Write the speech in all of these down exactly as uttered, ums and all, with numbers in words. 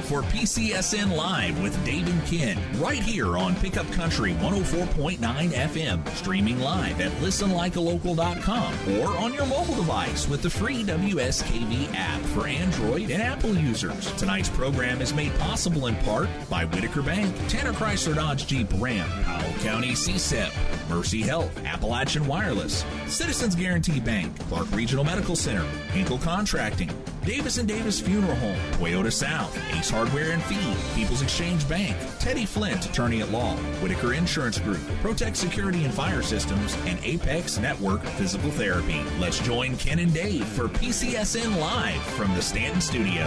for P C S N Live with Dave and Ken, right here on Pickup Country one oh four point nine F M, streaming live at listen like a local dot com or on your mobile device with the free W S K V app for Android and Apple users. Tonight's program is made possible in part by Whitaker Bank, Tanner Chrysler Dodge Jeep Ram, Powell County C S E P, Mercy Health, Appalachian Wireless, Citizens Guarantee Bank, Clark Regional Medical Center, Hinkle Contracting, Davis and Davis Funeral Home, Toyota South, Ace Hardware and Feed, People's Exchange Bank, Teddy Flint, Attorney at Law, Whitaker Insurance Group, Protect Security and Fire Systems, and Apex Network Physical Therapy. Let's join Ken and Dave for P C S N Live from the Stanton Studio.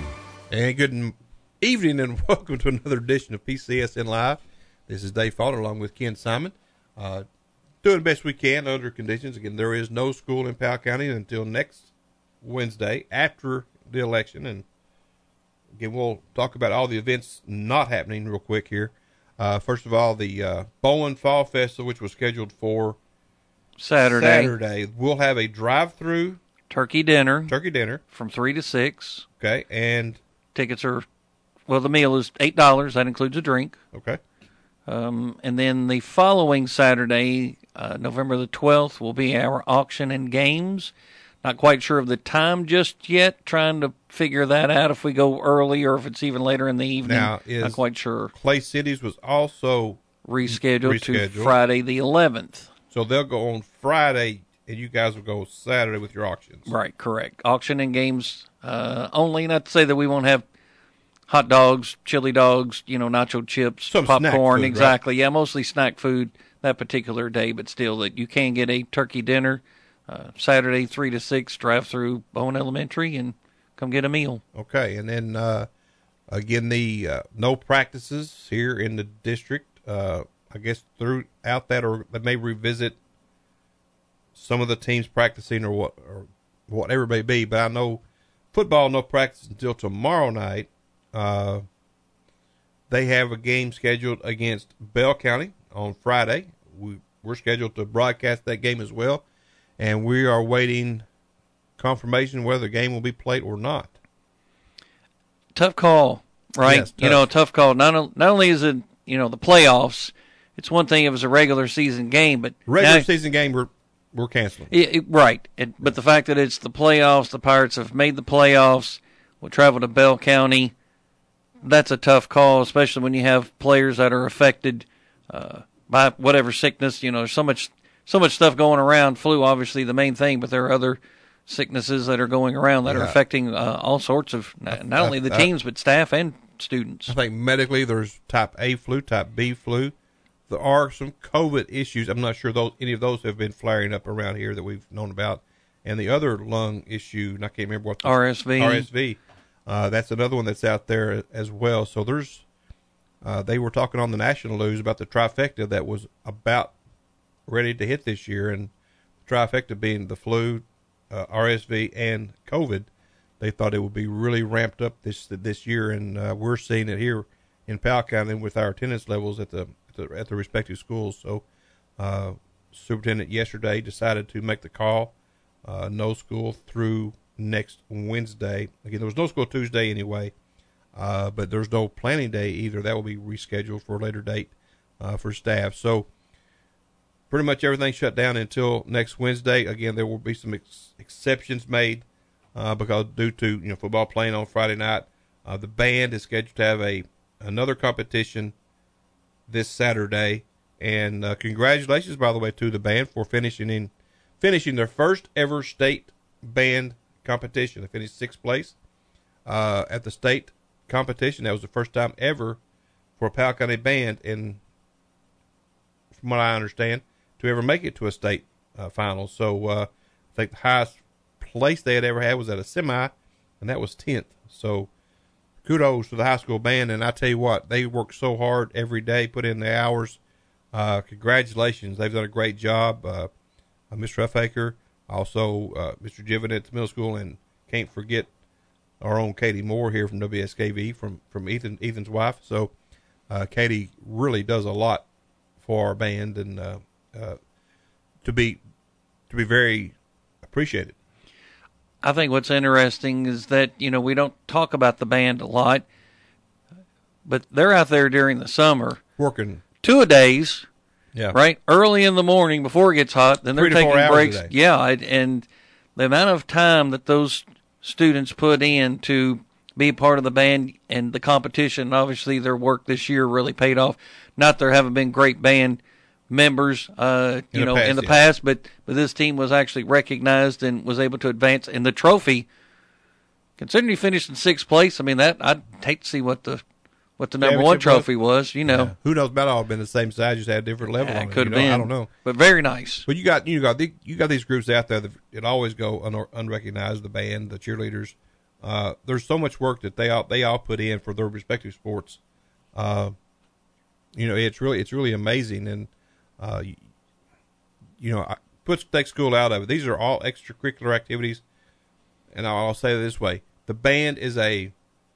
And good evening and welcome to another edition of P C S N Live. This is Dave Fowler along with Ken Simon. Uh, doing the best we can under conditions. Again, there is no school in Powell County until next Wednesday after the election, and again we'll talk about all the events not happening real quick here. Uh, first of all, the uh, Bowling Fall Festival, which was scheduled for Saturday. Saturday, we'll have a drive-through turkey dinner. Turkey dinner from three to six. Okay, and tickets are well. The meal is eight dollars. That includes a drink. Okay. Um, and then the following Saturday, uh, November the twelfth, will be our auction and games. Not quite sure of the time just yet. Trying to figure that out if we go early or if it's even later in the evening. Now, is not quite sure. Clay Cities was also rescheduled, rescheduled to Friday the eleventh. So they'll go on Friday, and you guys will go Saturday with your auctions. Right, correct. Auction and games uh, only. Not to say that we won't have hot dogs, chili dogs, you know, nacho chips, Some popcorn. food, exactly. Right? Yeah, mostly snack food that particular day, but still that you can get a turkey dinner. Uh, Saturday, three to six, drive through Bowen Elementary and come get a meal. Okay, and then uh, again, the uh, no practices here in the district. Uh, I guess throughout that, or they may revisit some of the teams practicing, or what, or whatever it may be. But I know football no practice until tomorrow night. Uh, they have a game scheduled against Bell County on Friday. We, we're scheduled to broadcast that game as well. And we are waiting confirmation whether the game will be played or not. Tough call, right? Yes, tough. You know, tough call. Not, not only is it, you know, the playoffs, it's one thing if it was a regular season game, but regular now, season game we're we're canceling. It, it, right. It, but the fact that it's the playoffs, the Pirates have made the playoffs, will travel to Bell County, that's a tough call, especially when you have players that are affected uh, by whatever sickness. You know, there's so much So much stuff going around. Flu, obviously, the main thing, but there are other sicknesses that are going around that yeah. are affecting uh, all sorts of, not, not only the I, teams, but staff and students. I think medically there's type A flu, type B flu. There are some COVID issues. I'm not sure those any of those have been flaring up around here that we've known about. And the other lung issue, and I can't remember what the R S V. R S V. Uh, that's another one that's out there as well. So there's, uh, they were talking on the national news about the trifecta that was about ready to hit this year, and the trifecta being the flu, uh, R S V, and COVID. They thought it would be really ramped up this this year, and uh, we're seeing it here in Powell County with our attendance levels at the at the, at the respective schools. So, uh, superintendent yesterday decided to make the call, uh, no school through next Wednesday. Again, there was no school Tuesday anyway, uh, but there's no planning day either. That will be rescheduled for a later date uh, for staff. So, pretty much everything shut down until next Wednesday. Again, there will be some ex- exceptions made uh, because due to you know football playing on Friday night, uh, the band is scheduled to have a another competition this Saturday. And uh, congratulations, by the way, to the band for finishing in finishing their first ever state band competition. They finished sixth place uh, at the state competition. That was the first time ever for a Powell County band, and from what I understand, to ever make it to a state uh, final. So uh, I think the highest place they had ever had was at a semi, and that was tenth. So kudos to the high school band, and I tell you what, they work so hard every day, put in the hours. Uh, congratulations. They've done a great job. Uh, uh, Mister Huffaker, also uh, Mister Jiven at the middle school, and can't forget our own Katie Moore here from W S K V, from, from Ethan Ethan's wife. So uh, Katie really does a lot for our band, and uh, uh, to be to be very appreciated. I think what's interesting is that, you know, we don't talk about the band a lot, but they're out there during the summer working two-a-days, yeah, right? Early in the morning before it gets hot, then they're Three to four taking hours breaks. a day. Yeah, and the amount of time that those students put in to be a part of the band and the competition, obviously their work this year really paid off. Not there haven't been great band members, uh, you In the know, past, in the yeah. past, but, but this team was actually recognized and was able to advance. And the trophy, considering you finished in sixth place, I mean, that I'd hate to see what the what the number one Championship trophy was, you know. Yeah. Who knows? About all been the same size, just had a different level. Yeah, on it it, could have you know? been. I don't know. But very nice. But you got you got the, you got these groups out there that it always go un, unrecognized. The band, the cheerleaders. Uh, there's so much work that they all they all put in for their respective sports. Uh, you know, it's really it's really amazing, and uh, you, you know, I put take school out of it. These are all extracurricular activities, and I'll, I'll say it this way: the band is a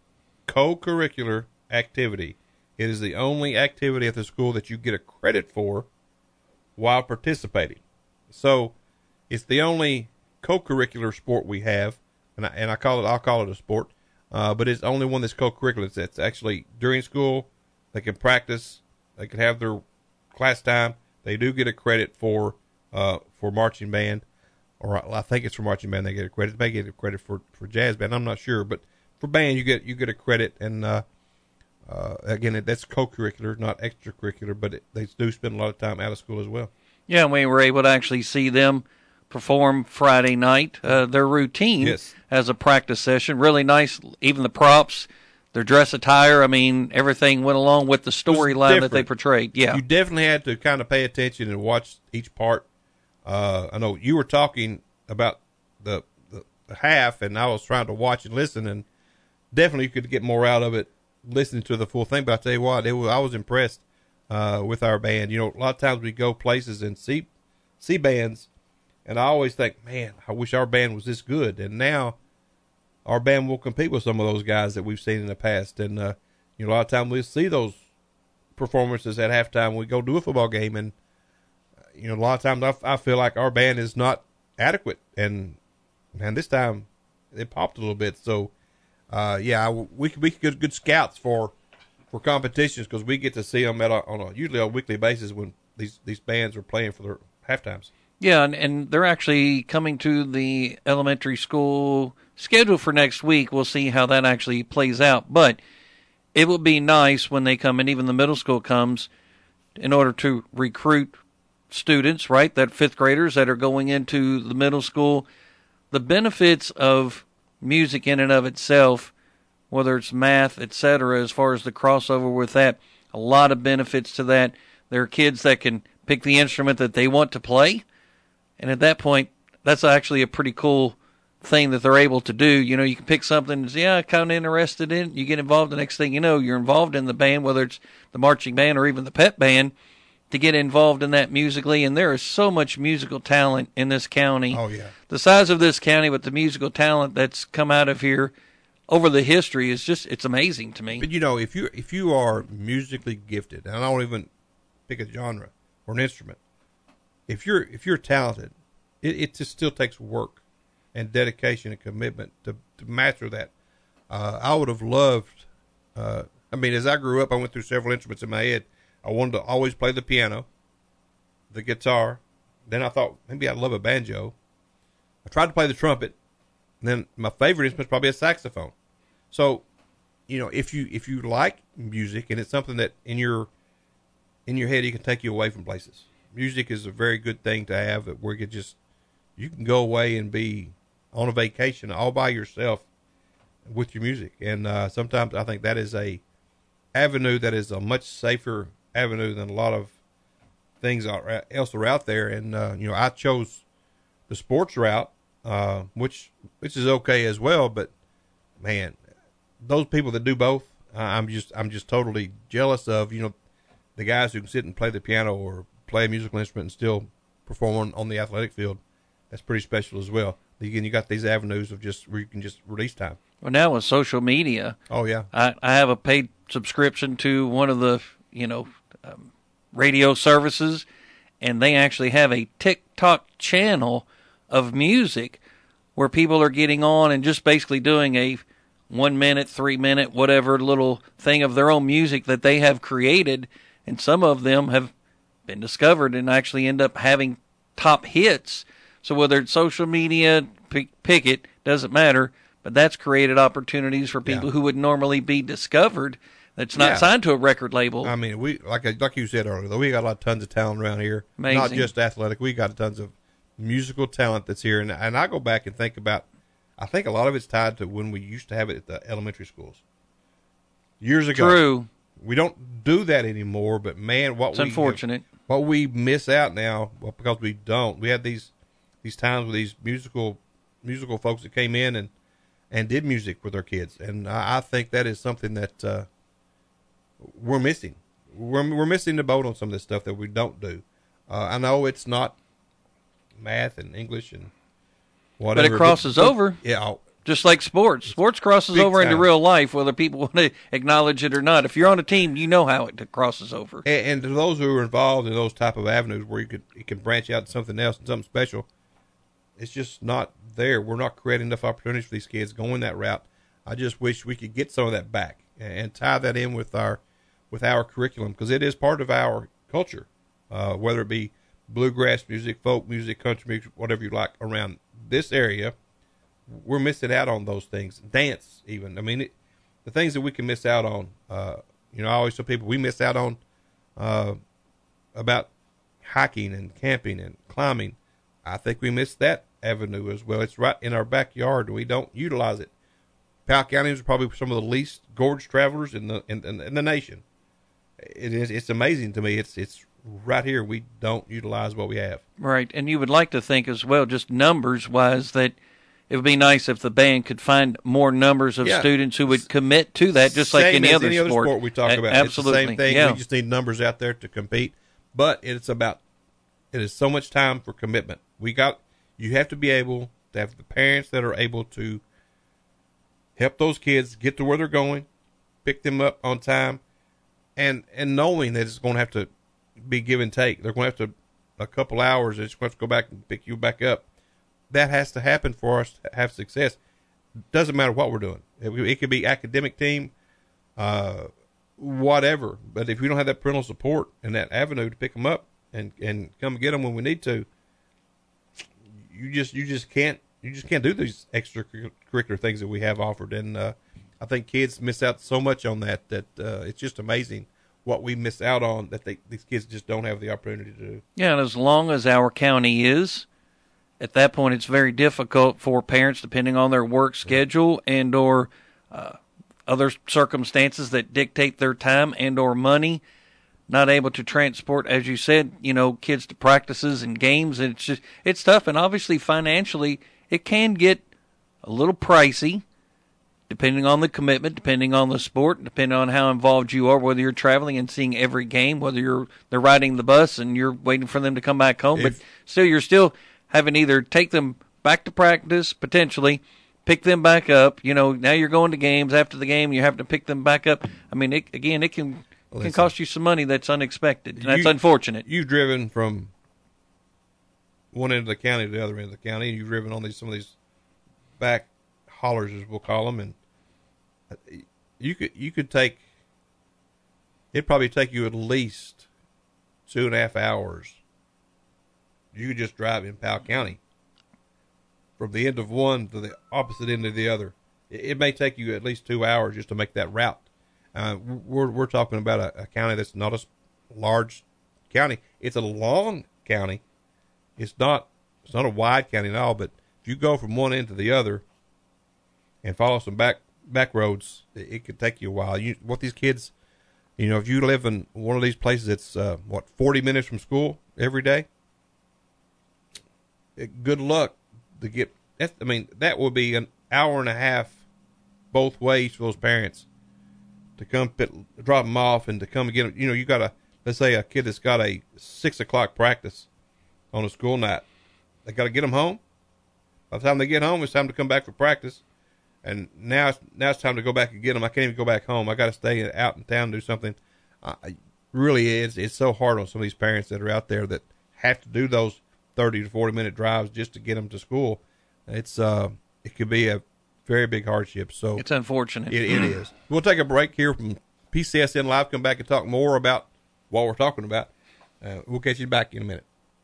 co-curricular activity. It is the only activity at the school that you get a credit for while participating. So it's the only co-curricular sport we have, and I, and I call it I'll call it a sport, uh, but it's the only one that's co-curricular. It's, it's actually during school. They can practice. They can have their class time. They do get a credit for uh, for marching band, or I, I think it's for marching band. They get a credit. They get a credit for, for jazz band. I'm not sure, but for band you get you get a credit, and uh, uh, again that's co-curricular, not extracurricular. But it, they do spend a lot of time out of school as well. Yeah, and we were able to actually see them perform Friday night. Uh, their routine Yes. as a practice session, really nice. Even the props, their dress attire. I mean, everything went along with the storyline that they different. portrayed. Yeah, You definitely had to kind of pay attention and watch each part. Uh, I know you were talking about the, the the half, and I was trying to watch and listen, and definitely you could get more out of it listening to the full thing. But I tell you what, it was, I was impressed uh, with our band. You know, a lot of times we go places and see see bands, and I always think, man, I wish our band was this good. And now our band will compete with some of those guys that we've seen in the past. And uh, you know, a lot of times we see those performances at halftime. We go do a football game, and you know, a lot of times I, I feel like our band is not adequate, and and this time it popped a little bit. So, uh, yeah, we could be good, good scouts for for competitions because we get to see them at a, on a usually a weekly basis when these these bands are playing for their halftimes. yeah, and, and they're actually coming to the elementary school schedule for next week. We'll see how that actually plays out, but it will be nice when they come, and even the middle school comes, in order to recruit students, right, that fifth graders that are going into the middle school. The benefits of music in and of itself, whether it's math, et cetera, as far as the crossover with that, a lot of benefits to that. There are kids that can pick the instrument that they want to play, and at that point, that's actually a pretty cool thing that they're able to do. You know, you can pick something and say, yeah, kind of interested in it. You get involved, the next thing you know, you're involved in the band, whether it's the marching band or even the pep band, to get involved in that musically. And there is so much musical talent in this county. Oh, yeah. The size of this county with the musical talent that's come out of here over the history is just, it's amazing to me. But you know, if you if you are musically gifted, and I don't even pick a genre or an instrument, if you're if you're talented, it, it just still takes work and dedication and commitment to, to master that. Uh, I would have loved. Uh, I mean, as I grew up, I went through several instruments in my head. I wanted to always play the piano, the guitar. Then I thought maybe I'd love a banjo. I tried to play the trumpet. And then my favorite instrument is probably a saxophone. So, you know, if you if you like music and it's something that in your in your head it can take you away from places. Music is a very good thing to have, that where you can just you can go away and be on a vacation all by yourself with your music. And uh, sometimes I think that is a avenue that is a much safer avenue than a lot of things are, else are out there. And uh, you know, I chose the sports route, uh, which which is okay as well. But man, those people that do both, uh, I'm just I'm just totally jealous of. You know, the guys who can sit and play the piano or play a musical instrument and still perform on, on the athletic field. That's pretty special as well. Again, you got these avenues of just where you can just release time. Well, now with social media, Oh yeah, I, I have a paid subscription to one of the, you know, um, radio services, and they actually have a TikTok channel of music where people are getting on and just basically doing a one minute, three minute, whatever little thing of their own music that they have created, and some of them have been discovered and actually end up having top hits. So whether it's social media, pick, pick it, doesn't matter, but that's created opportunities for people Yeah. who would normally be discovered that's not Yeah. signed to a record label. I mean, we like like you said earlier, though, we got a lot tons of talent around here. Amazing. Not just athletic. We got tons of musical talent that's here, and and I go back and think about. I think a lot of it's tied to when we used to have it at the elementary schools years ago. True. We don't do that anymore, but man, what It's we unfortunate. what we miss out now, well, because we don't. We had these these times with these musical musical folks that came in and and did music with our kids, and I, I think that is something that uh, we're missing. We're we're missing the boat on some of this stuff that we don't do. Uh, I know it's not math and English and whatever, But it crosses but, over. Yeah, oh, Just like sports. Sports crosses Big over into time. real life, whether people want to acknowledge it or not. If you're on a team, you know how it crosses over. and, and to those who are involved in those type of avenues where you could you can branch out to something else and something special, it's just not there. We're not creating enough opportunities for these kids going that route. I just wish we could get some of that back and, and tie that in with our with our curriculum, because it is part of our culture, uh, whether it be bluegrass music, folk music, country music, whatever you like around this area. We're missing out on those things. Dance, even. I mean, it, the things that we can miss out on. Uh, you know, I always tell people we miss out on uh, about hiking and camping and climbing. I think we miss that avenue as well. It's right in our backyard. We don't utilize it. Powell County is probably some of the least gorge travelers in the in, in, in the nation. It is. It's amazing to me. It's it's right here. We don't utilize what we have. Right. And you would like to think as well, just numbers-wise, that it would be nice if the band could find more numbers of Yeah. students who would commit to that, just like Same any as other any sport. other sport we talk A- about. Absolutely. It's the same thing. Yeah. We just need numbers out there to compete. But it's about, it is so much time for commitment. We got, you have to be able to have the parents that are able to help those kids get to where they're going, pick them up on time, and and knowing that it's going to have to be give and take. They're going to have to, a couple hours, they're just going to have to go back and pick you back up. That has to happen for us to have success. Doesn't matter what we're doing. It, it could be academic team, uh, whatever. But if we don't have that parental support and that avenue to pick them up and, and come get them when we need to, you just you just can't you just can't do these extracurricular things that we have offered. And uh, I think kids miss out so much on that that uh, it's just amazing what we miss out on that they, these kids just don't have the opportunity to do. Yeah, and as long as our county is, at that point it's very difficult for parents, depending on their work schedule and or uh, other circumstances that dictate their time and or money, not able to transport, as you said, you know, kids to practices and games. And it's just, it's tough. And obviously financially it can get a little pricey, depending on the commitment, depending on the sport, depending on how involved you are, whether you're traveling and seeing every game, whether you're they're riding the bus and you're waiting for them to come back home. If, but still, you're still having to either take them back to practice, potentially, pick them back up. You know, now you're going to games. After the game, you have to pick them back up. I mean, it, again, it can it can cost you some money that's unexpected, and that's You- unfortunate. You've driven from one end of the county to the other end of the county, and you've driven on these some of these back hollers, as we'll call them, and you could you could take it'd probably take you at least two and a half hours. You could just drive in Powell County from the end of one to the opposite end of the other. It, it may take you at least two hours just to make that route. Uh, we're we're talking about a, a county that's not a s- large county. It's a long county. It's not it's not a wide county at all. But if you go from one end to the other and follow some back back roads, it, it could take you a while. You what these kids, you know, if you live in one of these places that's uh, what forty minutes from school every day, it, good luck to get. That's, I mean, that would be an hour and a half both ways for those parents to come pit, drop them off and to come and get them. You know, you got a, let's say a kid that's got a six o'clock practice on a school night. They got to get them home. By the time they get home, it's time to come back for practice. And now it's, now it's time to go back and get them. I can't even go back home. I got to stay out in town and do something. Uh, it really is. It's so hard on some of these parents that are out there that have to do those thirty to forty minute drives just to get them to school. It's, uh, it could be a, very big hardship. So it's unfortunate. It, it is. We'll take a break here from P C S N Live, come back and talk more about what we're talking about. Uh, we'll catch you back in a minute.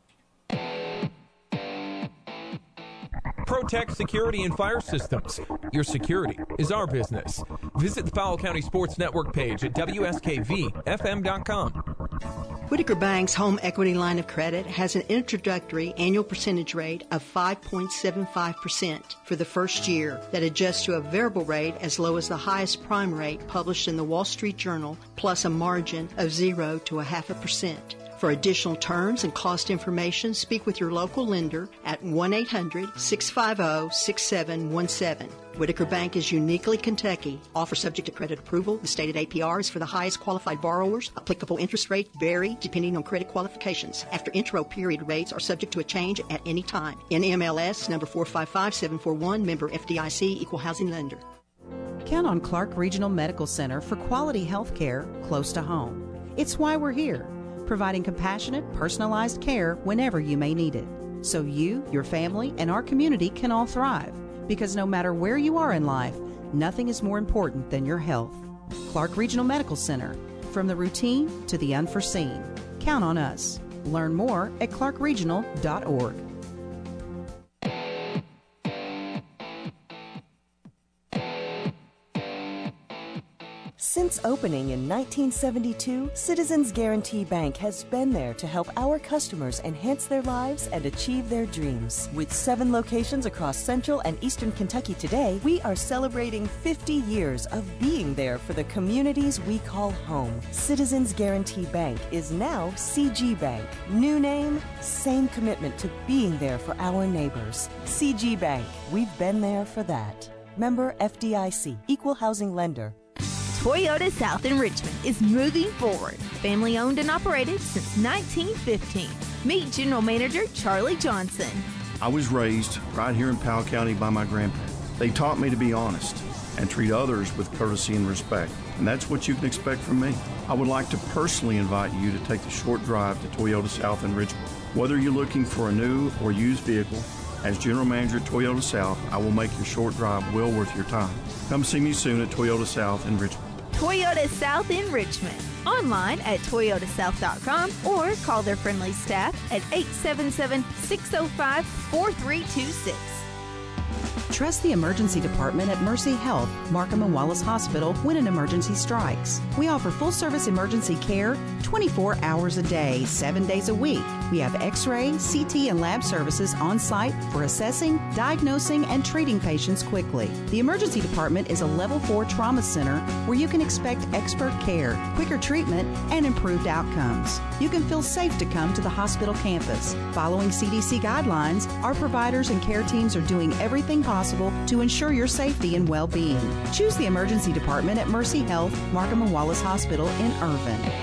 Protect Security and Fire Systems. Your security is our business. Visit the Powell County Sports Network page at W S K V F M dot com. Whitaker Bank's home equity line of credit has an introductory annual percentage rate of five point seven five percent for the first year that adjusts to a variable rate as low as the highest prime rate published in the Wall Street Journal, plus a margin of zero to a half a percent. For additional terms and cost information, speak with your local lender at one eight hundred six five zero six seven one seven. Whitaker Bank is uniquely Kentucky. Offer subject to credit approval. The stated A P R is for the highest qualified borrowers. Applicable interest rates vary depending on credit qualifications. After intro period, rates are subject to a change at any time. N M L S number four five five seven four one, member F D I C, equal housing lender. Count on Clark Regional Medical Center for quality health care close to home. It's why we're here, providing compassionate, personalized care whenever you may need it, so you, your family, and our community can all thrive. Because no matter where you are in life, nothing is more important than your health. Clark Regional Medical Center, from the routine to the unforeseen. Count on us. Learn more at clark regional dot org. Since opening in nineteen seventy-two, Citizens Guarantee Bank has been there to help our customers enhance their lives and achieve their dreams. With seven locations across Central and Eastern Kentucky today, we are celebrating fifty years of being there for the communities we call home. Citizens Guarantee Bank is now C G Bank. New name, same commitment to being there for our neighbors. C G Bank, we've been there for that. Member F D I C, equal housing lender. Toyota South in Richmond is moving forward. Family owned and operated since nineteen fifteen. Meet General Manager Charlie Johnson. I was raised right here in Powell County by my grandparents. They taught me to be honest and treat others with courtesy and respect. And that's what you can expect from me. I would like to personally invite you to take the short drive to Toyota South in Richmond. Whether you're looking for a new or used vehicle, as General Manager at Toyota South, I will make your short drive well worth your time. Come see me soon at Toyota South in Richmond. Toyota South in Richmond. Online at toyota south dot com or call their friendly staff at eight seven seven, six zero five, four three two six. Trust the emergency department at Mercy Health, Markham and Wallace Hospital when an emergency strikes. We offer full-service emergency care twenty-four hours a day, seven days a week. We have X-ray, C T, and lab services on site for assessing, diagnosing, and treating patients quickly. The emergency department is a level four trauma center where you can expect expert care, quicker treatment, and improved outcomes. You can feel safe to come to the hospital campus. Following C D C guidelines, our providers and care teams are doing everything possible to ensure your safety and well-being. Choose the emergency department at Mercy Health, Markham and Wallace Hospital in Irvin.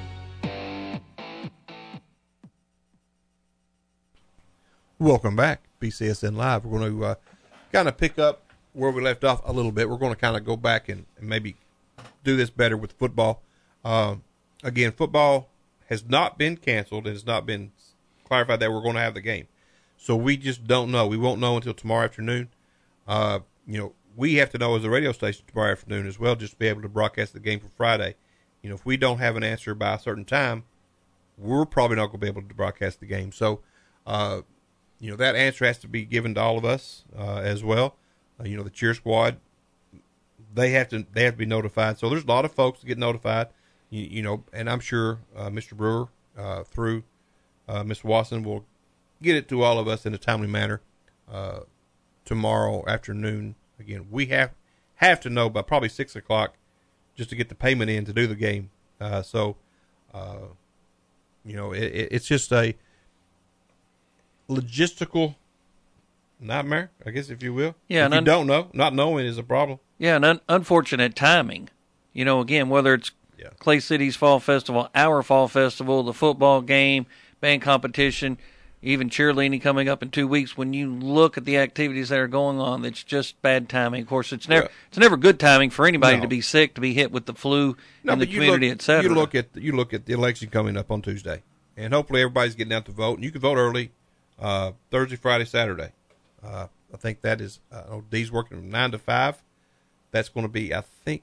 Welcome back, P C S N Live. We're going to uh, kind of pick up where we left off a little bit. We're going to kind of go back and, and maybe do this better with football. Uh, again, football has not been canceled. It has not been clarified that we're going to have the game. So we just don't know. We won't know until tomorrow afternoon. Uh, you know, we have to know as a radio station tomorrow afternoon as well, just to be able to broadcast the game for Friday. You know, if we don't have an answer by a certain time, we're probably not going to be able to broadcast the game. So, uh, you know, that answer has to be given to all of us uh, as well. Uh, you know, the cheer squad, they have to they have to be notified. So there's a lot of folks that get notified. You, you know, and I'm sure uh, Mister Brewer uh, through uh, Miz Watson will get it to all of us in a timely manner uh, tomorrow afternoon. Again, we have have to know by probably six o'clock just to get the payment in to do the game. Uh, so, uh, you know, it, it, it's just a logistical nightmare, I guess, if you will. Yeah, if you un- don't know, not knowing is a problem. Yeah, and un- unfortunate timing. You know, again, whether it's yeah. Clay City's Fall Festival, our Fall Festival, the football game, band competition, even cheerleading coming up in two weeks. When you look at the activities that are going on, it's just bad timing. Of course, it's never yeah. it's never good timing for anybody no. to be sick, to be hit with the flu no, in the community, look, et cetera. You look at you look at the election coming up on Tuesday, and hopefully everybody's getting out to vote. And you can vote early, uh, Thursday, Friday, Saturday. Uh, I think that is, uh, oh, Dee's working from nine to five. That's going to be, I think,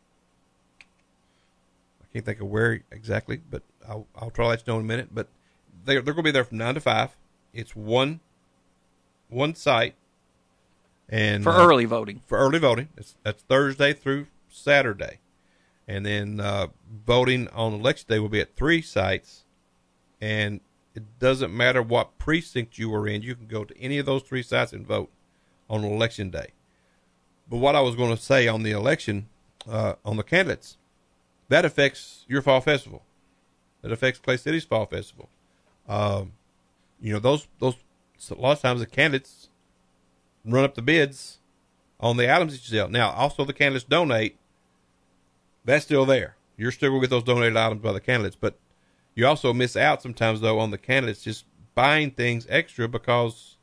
I can't think of where exactly, but I'll, I'll try to let you know in a minute. But they're, they're going to be there from nine to five. It's one, one site. And for uh, early voting. For early voting. It's, that's Thursday through Saturday. And then uh, voting on election day will be at three sites. And it doesn't matter what precinct you are in. You can go to any of those three sites and vote on election day. But what I was going to say on the election, uh, on the candidates, that affects your fall festival. That affects Clay City's fall festival. Um, you know, those, those, a lot of times the candidates run up the bids on the items that you sell. Now, also the candidates donate. That's still there. You're still going to get those donated items by the candidates, but you also miss out sometimes, though, on the candidates just buying things extra because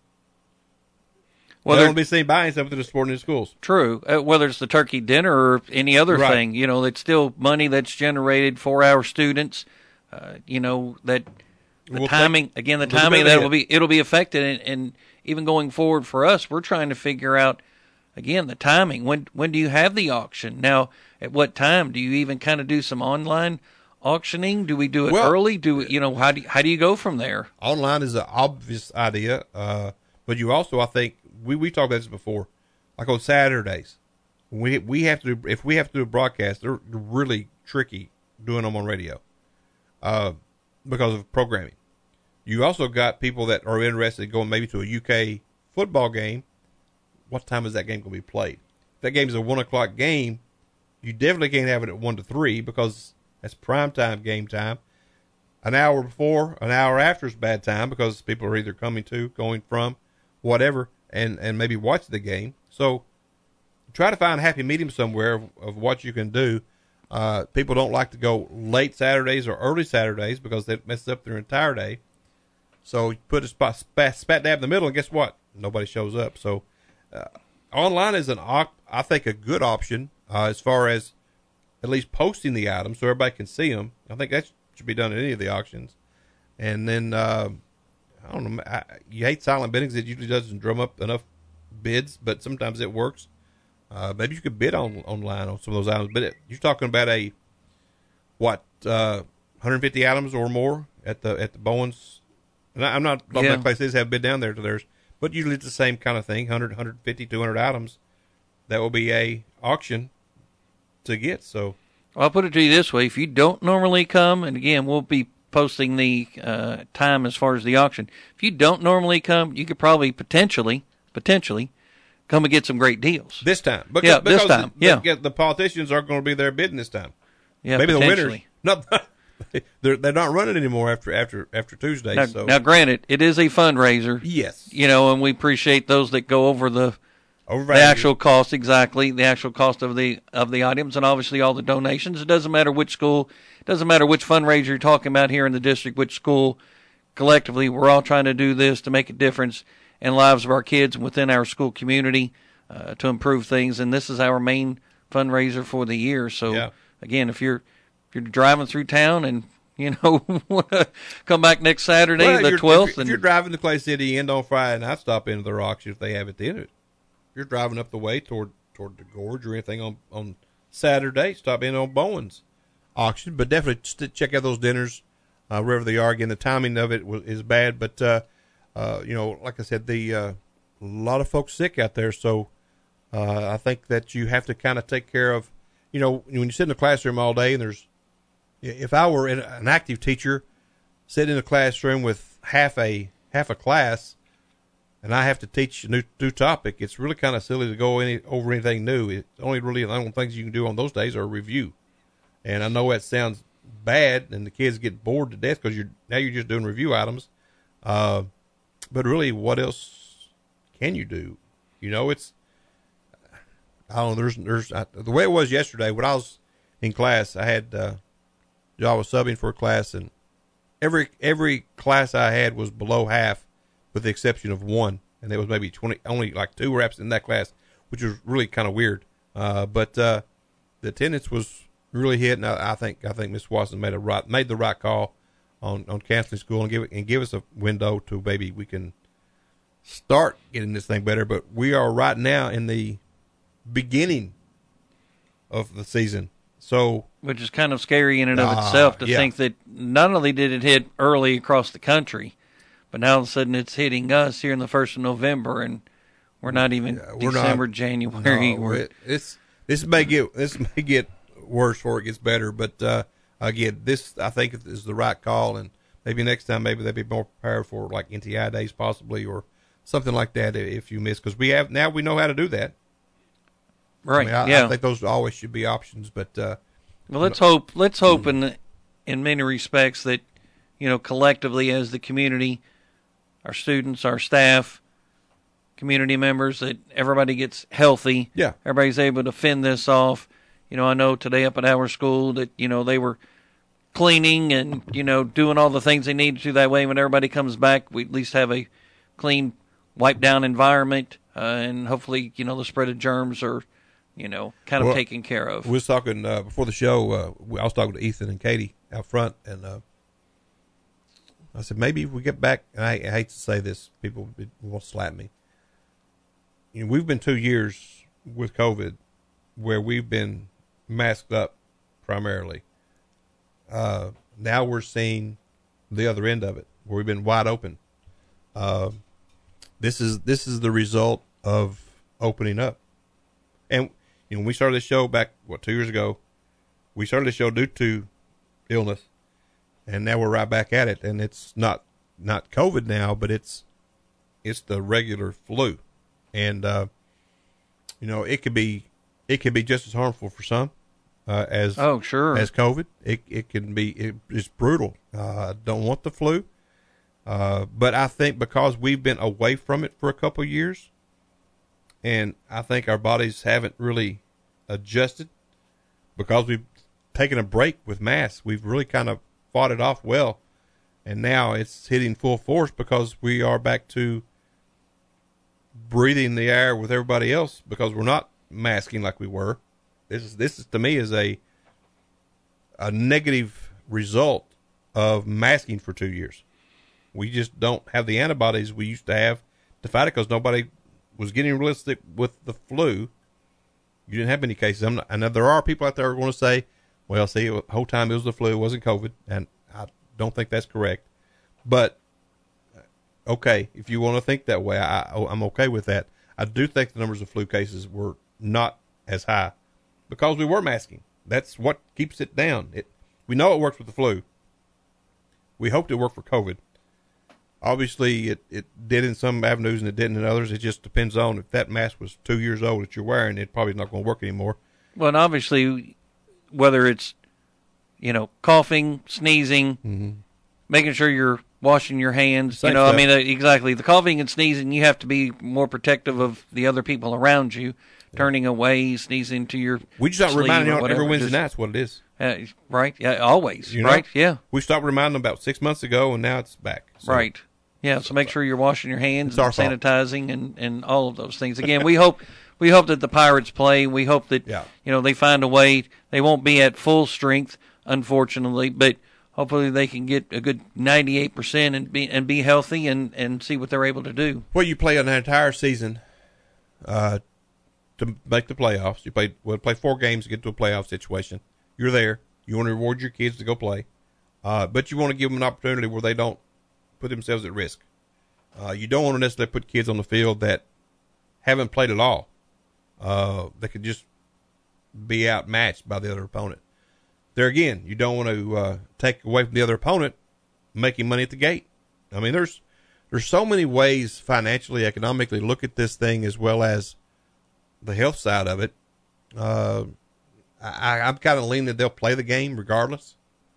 well, they don't be seen buying something to support in the schools. True. Uh, whether it's the turkey dinner or any other right. thing, you know, it's still money that's generated for our students. Uh, you know, that the we'll timing, take, again, the timing of that will be, it'll be affected. And, and even going forward for us, we're trying to figure out, again, the timing. When, when do you have the auction? Now, at what time? Do you even kind of do some online auctioning? Do we do it well, early? Do we, you know, how do you, how do you go from there? Online is an obvious idea, uh, but you also, I think, we we talked about this before, like on Saturdays, we we have to do, if we have to do a broadcast, they're really tricky doing them on radio, uh, because of programming. You also got people that are interested in going maybe to a U K football game. What time is that game going to be played? If that game is a one o'clock game, you definitely can't have it at one to three because that's prime time game time. An hour before, an hour after is bad time because people are either coming to, going from, whatever, and, and maybe watch the game. So try to find a happy medium somewhere of, of what you can do. Uh, people don't like to go late Saturdays or early Saturdays because that messes up their entire day. So you put a spot, spat, spat dab in the middle, and guess what? Nobody shows up. So uh, online is, an I think, a good option uh, as far as at least posting the items so everybody can see them. I think that should be done at any of the auctions. And then, uh, I don't know, I, you hate silent bidding because it usually doesn't drum up enough bids, but sometimes it works. Uh, maybe you could bid on online on some of those items. But it, you're talking about a, what, uh, one hundred fifty items or more at the at the Bowens. And I, I'm not talking yeah. about places have bid down there to theirs, but usually it's the same kind of thing, one hundred, one fifty, two hundred items. That will be a auction to get. So well, I'll put it to you this way. If you don't normally come, and again, we'll be posting the uh, time as far as the auction. If you don't normally come, you could probably potentially, potentially come and get some great deals. This time. Because, yeah, because this time. The, yeah. The, the politicians are going to be there bidding this time. Yeah, maybe the winners. Not, they're, they're not running anymore after after, after Tuesday. Now, so. now, granted, it is a fundraiser. Yes. You know, and we appreciate those that go over the over the actual cost, exactly, the actual cost of the of the items, and obviously all the donations. It doesn't matter which school, it doesn't matter which fundraiser you're talking about here in the district, which school. Collectively, we're all trying to do this to make a difference in the lives of our kids within our school community uh, to improve things, and this is our main fundraiser for the year. So, yeah. again, if you're if you're driving through town and you know want to come back next Saturday, well, the twelfth, if, if and you're driving to Clay City End on Friday night, stop into the auction if they have it then. If you're driving up the way toward toward the gorge or anything on on Saturday, stop in on Bowen's auction. But definitely st- check out those dinners uh, wherever they are. Again, the timing of it w- is bad, but uh, uh, you know, like I said, the uh, a lot of folks sick out there, so uh, I think that you have to kind of take care of. You know, when you sit in the classroom all day, and there's, if I were an active teacher, sitting in a classroom with half a half a class, and I have to teach a new new topic, it's really kind of silly to go any over anything new. It's only really the only things you can do on those days are review. And I know that sounds bad, and the kids get bored to death because you're now you're just doing review items. Uh, but really, what else can you do? You know, it's I don't know. There's there's I, the way it was yesterday when I was in class. I had uh, I was subbing for a class, and every every class I had was below half, with the exception of one, and there was maybe twenty, only like two reps in that class, which was really kind of weird. Uh, but uh, the attendance was really hit, and I, I think I think Miss Watson made a right made the right call on, on canceling school and give it and give us a window to maybe we can start getting this thing better, but we are right now in the beginning of the season. So, which is kind of scary in and of uh, itself to yeah. think that not only did it hit early across the country, but now all of a sudden it's hitting us here in the first of November, and we're not even yeah, we're December, not, January. No, we're, it, it's this may get this may get worse before it gets better, but uh, again, this I think is the right call, and maybe next time maybe they'll be more prepared for like N T I days possibly or something like that if you miss, because we have now we know how to do that. Right. I mean, I, yeah. I think those always should be options, but uh, well, let's hope. Let's hope in in many respects that, you know, collectively as the community, our students, our staff, community members, that everybody gets healthy. Yeah. Everybody's able to fend this off. You know, I know today up at our school that, you know, they were cleaning and, you know, doing all the things they needed to. That way when everybody comes back, we at least have a clean, wiped down environment, uh, and hopefully, you know, the spread of germs are, you know, kind of well, taken care of. We was talking uh, before the show. Uh, I was talking to Ethan and Katie out front, and uh, I said maybe if we get back. And I, I hate to say this, people will slap me. You know, we've been two years with COVID where we've been masked up primarily. Uh, now we're seeing the other end of it, where we've been wide open. Uh, this is this is the result of opening up, and. You know, when we started the show back, what, two years ago, we started the show due to illness, and now we're right back at it. And it's not not COVID now, but it's it's the regular flu, and uh, you know it could be it could be just as harmful for some uh, as oh sure as COVID. It it can be it, it's brutal. Uh, don't want the flu, uh, but I think because we've been away from it for a couple of years. And I think our bodies haven't really adjusted because we've taken a break with masks. We've really kind of fought it off well. And now it's hitting full force because we are back to breathing the air with everybody else because we're not masking like we were. This is, this is to me is a, a negative result of masking for two years. We just don't have the antibodies we used to have to fight it because nobody was getting realistic with the flu. You didn't have many cases. I'm not, I know there are people out there who are going to say, well, see, the whole time it was the flu, it wasn't COVID. And I don't think that's correct. But, okay, if you want to think that way, I, I'm okay with that. I do think the numbers of flu cases were not as high because we were masking. That's what keeps it down. It, we know it works with the flu. We hoped it worked for COVID. Obviously, it, it did in some avenues and it didn't in others. It just depends on if that mask was two years old that you're wearing, it probably not going to work anymore. Well, and obviously, whether it's, you know, coughing, sneezing, mm-hmm. making sure you're washing your hands, Same you know, stuff. I mean, uh, exactly. The coughing and sneezing, you have to be more protective of the other people around you, yeah. turning away, sneezing to your We just not reminding you on every Wednesday just, night's what it is. Uh, right? Yeah, always. You right? know? Yeah. We stopped reminding them about six months ago, and now it's back. So. Right. Yeah, so make sure you're washing your hands It's and sanitizing and, and all of those things. Again, we hope we hope that the Pirates play. We hope that yeah. you know they find a way. They won't be at full strength, unfortunately, but hopefully they can get a good ninety-eight percent and be and be healthy and, and see what they're able to do. Well, you play an entire season uh, to make the playoffs. You play well, play four games to get to a playoff situation. You're there. You want to reward your kids to go play, uh, but you want to give them an opportunity where they don't put themselves at risk. Uh, you don't want to necessarily put kids on the field that haven't played at all. Uh, they could just be outmatched by the other opponent. There again, you don't want to uh, take away from the other opponent making money at the gate. I mean, there's there's so many ways financially, economically, look at this thing as well as the health side of it. Uh, I, I'm kind of leaning that they'll play the game regardless.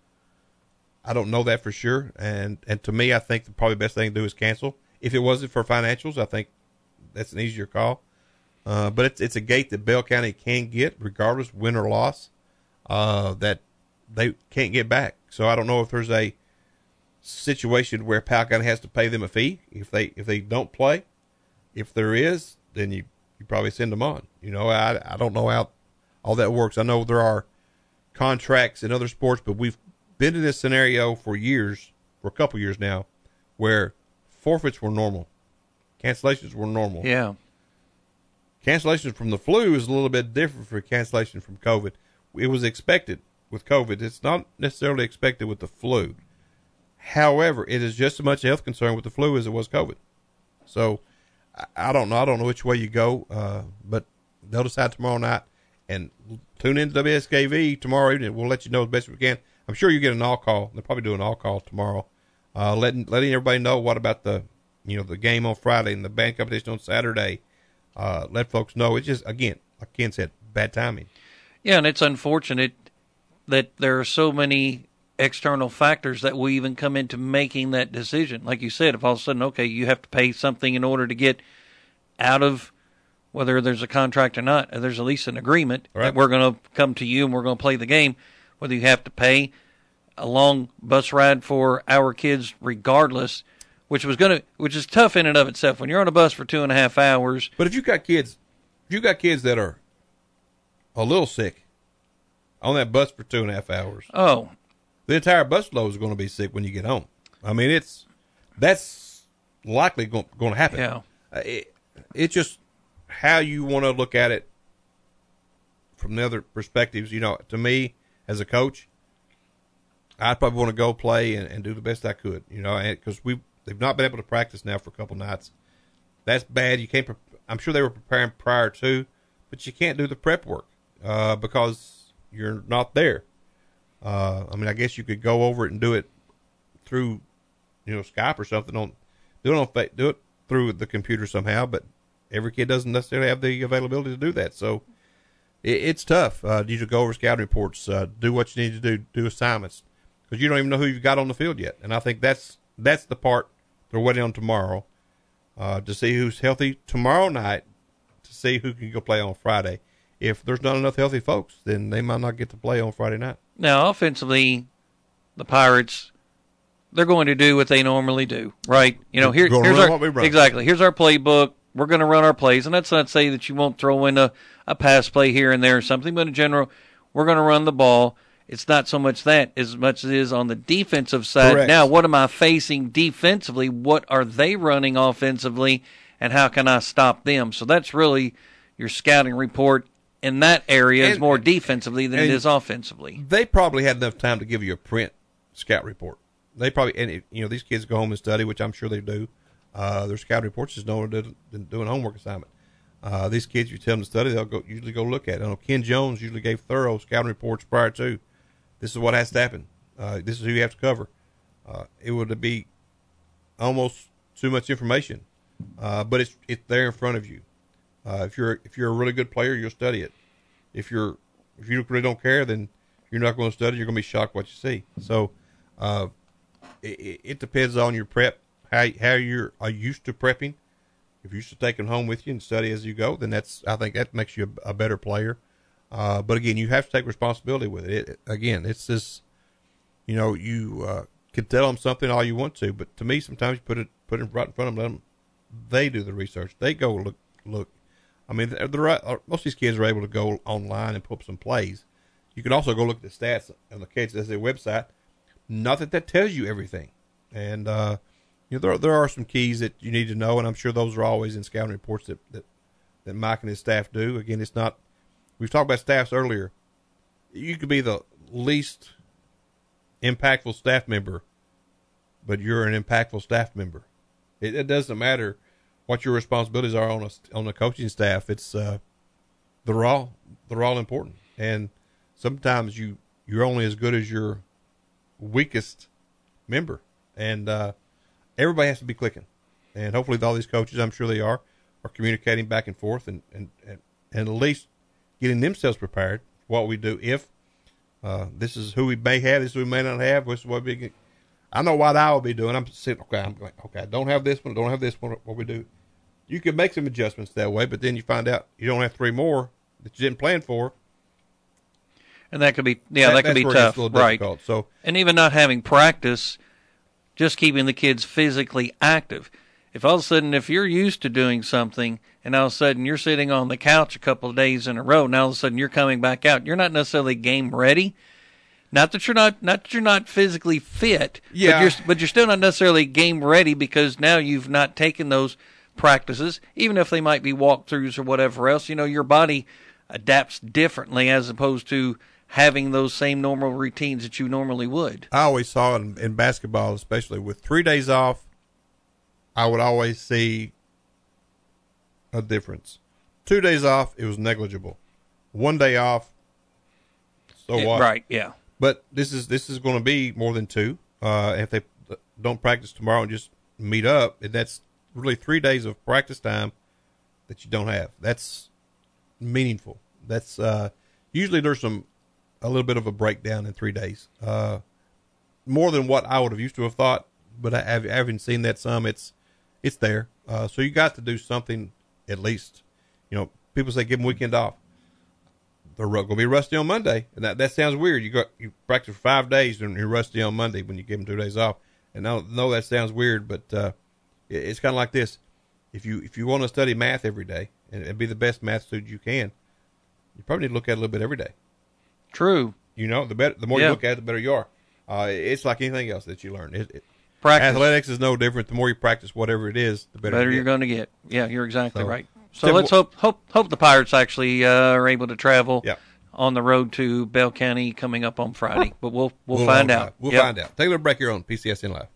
I don't know that for sure, and and to me, I think the probably best thing to do is cancel. If it wasn't for financials, I think that's an easier call. Uh, but it's it's a gate that Bell County can get, regardless, win or loss, uh, that they can't get back. So I don't know if there's a situation where Powell County has to pay them a fee if they if they don't play. If there is, then you, you probably send them on. You know, I I don't know how all that works. I know there are contracts in other sports, but we've been in this scenario for years, for a couple years now, where forfeits were normal. Cancellations were normal. Yeah. Cancellations from the flu is a little bit different for cancellation from COVID. It was expected with COVID. It's not necessarily expected with the flu. However, it is just as much a health concern with the flu as it was COVID. So, I, I don't know. I don't know which way you go, uh, but they'll decide tomorrow night. And tune in to W S K V tomorrow evening. We'll let you know as best we can. I'm sure you get an all call. They'll probably do an all call tomorrow, uh, letting letting everybody know what about the you know the game on Friday and the band competition on Saturday. Uh, let folks know. It's just, again, like Ken said, bad timing. Yeah, and it's unfortunate that there are so many external factors that will even come into making that decision. Like you said, if all of a sudden, okay, you have to pay something in order to get out of, whether there's a contract or not, there's at least an agreement right. that we're going to come to you and we're going to play the game, whether you have to pay a long bus ride for our kids regardless, which was going to, which is tough in and of itself. When you're on a bus for two and a half hours. But if you got kids, if you got kids that are a little sick on that bus for two and a half hours. Oh, the entire bus load is going to be sick when you get home. I mean, it's, that's likely going, going to happen. Yeah. Uh, it, it's just how you want to look at it from the other perspectives. You know, to me as a coach, I'd probably want to go play and, and do the best I could, you know, because we, they've not been able to practice now for a couple nights. That's bad. You can't. Pre- I'm sure they were preparing prior to, but you can't do the prep work uh, because you're not there. Uh, I mean, I guess you could go over it and do it through, you know, Skype or something. On do it on do it through the computer somehow. But every kid doesn't necessarily have the availability to do that. So it, it's tough. Uh, you need to go over scouting reports, uh, do what you need to do, do assignments, because you don't even know who you've got on the field yet. And I think that's that's the part they're waiting on tomorrow uh, to see who's healthy tomorrow night, to see who can go play on Friday. If there's not enough healthy folks, then they might not get to play on Friday night. Now, offensively, the Pirates, they're going to do what they normally do, right? You know, here, here's our exactly. Here's our playbook. We're going to run our plays, and that's not to say that you won't throw in a, a pass play here and there or something, but in general, we're going to run the ball. It's not so much that as much as it is on the defensive side. Correct. Now, what am I facing defensively? What are they running offensively, and how can I stop them? So that's really your scouting report. In that area is more defensively than it is offensively. They probably had enough time to give you a print scout report. They probably, and it, you know, these kids go home and study, which I'm sure they do. Uh, their scout reports is no one than doing a homework assignment. Uh, these kids, you tell them to study, they'll go usually go look at it. I know Ken Jones usually gave thorough scouting reports prior to. This is what has to happen. Uh, this is who you have to cover. Uh, it would be almost too much information, uh, but it's it's there in front of you. Uh, if you're if you're a really good player, you'll study it. If you're if you really don't care, then you're not going to study. You're going to be shocked what you see. So uh, it, it depends on your prep, how how you're are used to prepping. If you're used to taking home with you and study as you go, then that's I think that makes you a, a better player. Uh, but again, you have to take responsibility with it. it again, it's this, you know, you uh, can tell them something all you want to, but to me, sometimes you put it put it right in front of them. Let them they do the research. They go look look. I mean, they're, they're, most of these kids are able to go online and pull up some plays. You can also go look at the stats on the K H S A website. Not that that tells you everything. And, uh, you know, there, there are some keys that you need to know, and I'm sure those are always in scouting reports that, that, that Mike and his staff do. Again, it's not – we've talked about staffs earlier. You could be the least impactful staff member, but you're an impactful staff member. It, it doesn't matter what your responsibilities are on a on a coaching staff. It's uh, they're all they're all important, and sometimes you you're only as good as your weakest member, and uh, everybody has to be clicking. And hopefully, all these coaches, I'm sure they are, are communicating back and forth, and and and, and at least getting themselves prepared for what we do. If uh, this is who we may have, this is who we may not have. This is what we. I know what I will be doing. I'm sitting. Okay, I'm like, okay, I don't have this one. Don't have this one. What we do. You can make some adjustments that way, but then you find out you don't have three more that you didn't plan for. And that could be, yeah, that, that could be tough, right? So, and even not having practice, just keeping the kids physically active. If all of a sudden, if you're used to doing something, and all of a sudden you're sitting on the couch a couple of days in a row, and all of a sudden you're coming back out, you're not necessarily game ready. Not that you're not, not that you're not physically fit, yeah. but you're, but you're still not necessarily game ready because now you've not taken those practices, even if they might be walkthroughs or whatever else. You know, your body adapts differently as opposed to having those same normal routines that you normally would. I always saw in, in basketball, especially with three days off, I would always see a difference. Two days off, it was negligible. One day off, so Yeah, what? right, yeah. But this is this is going to be more than two. Uh, if they don't practice tomorrow and just meet up, and that's really three days of practice time that you don't have. That's meaningful. That's uh, usually there's some a little bit of a breakdown in three days, uh, more than what I would have used to have thought. But I, I haven't seen that some. It's it's there. Uh, so you got to do something at least. You know, people say give them weekend off. They're going to be rusty on Monday, and that, that sounds weird. You got you practice for five days and you're rusty on Monday when you give them two days off. And I know that sounds weird, but uh, it, it's kind of like this: if you if you want to study math every day and, and be the best math student you can, you probably need to look at it a little bit every day. True. You know, the better the more Yeah. you look at it, the better you are. Uh, it's like anything else that you learn. It, it, Practice. Athletics is no different. The more you practice whatever it is, the better, better you you're going to get. Yeah, you're exactly So- right. So Tim, let's wh- hope hope hope the Pirates actually uh, are able to travel Yeah. on the road to Bell County coming up on Friday. But we'll we'll, find uh, out. We'll Yep. find out. Take a little break here on P C S N Live.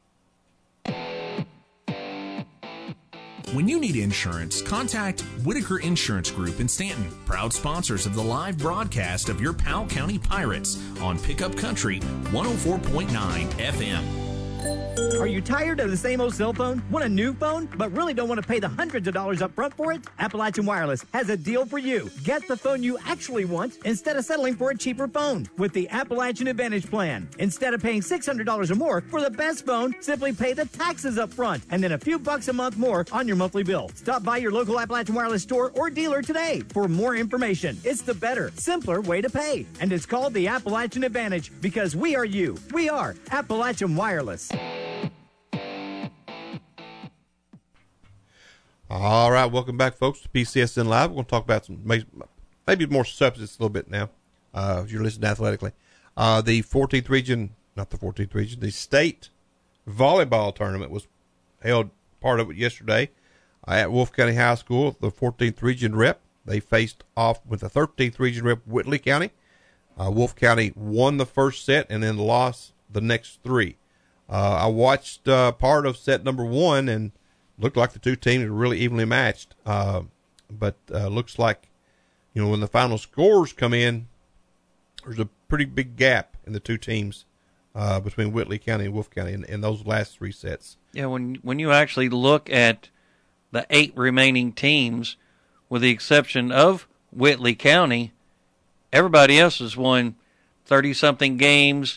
When you need insurance, contact Whitaker Insurance Group in Stanton, proud sponsors of the live broadcast of your Powell County Pirates on Pickup Country one oh four point nine F M. Are you tired of the same old cell phone? Want a new phone, but really don't want to pay the hundreds of dollars up front for it? Appalachian Wireless has a deal for you. Get the phone you actually want instead of settling for a cheaper phone with the Appalachian Advantage plan. Instead of paying six hundred dollars or more for the best phone, simply pay the taxes up front and then a few bucks a month more on your monthly bill. Stop by your local Appalachian Wireless store or dealer today for more information. It's the better, simpler way to pay. And it's called the Appalachian Advantage because we are you. We are Appalachian Wireless. All right, welcome back, folks, to P C S N Live. We're going to talk about some maybe, maybe more substance a little bit now. Uh, if you're listening athletically, uh, the fourteenth region, not the fourteenth region, the state volleyball tournament was held part of it yesterday uh, at Wolfe County High School. The fourteenth region rep they faced off with the thirteenth region rep, Whitley County. Uh, Wolfe County won the first set and then lost the next three. Uh, I watched uh, part of set number one and looked like the two teams were really evenly matched. Uh, but uh, looks like, you know, when the final scores come in, there's a pretty big gap in the two teams uh, between Whitley County and Wolfe County in, in those last three sets. Yeah, when when you actually look at the eight remaining teams, with the exception of Whitley County, everybody else has won thirty-something games,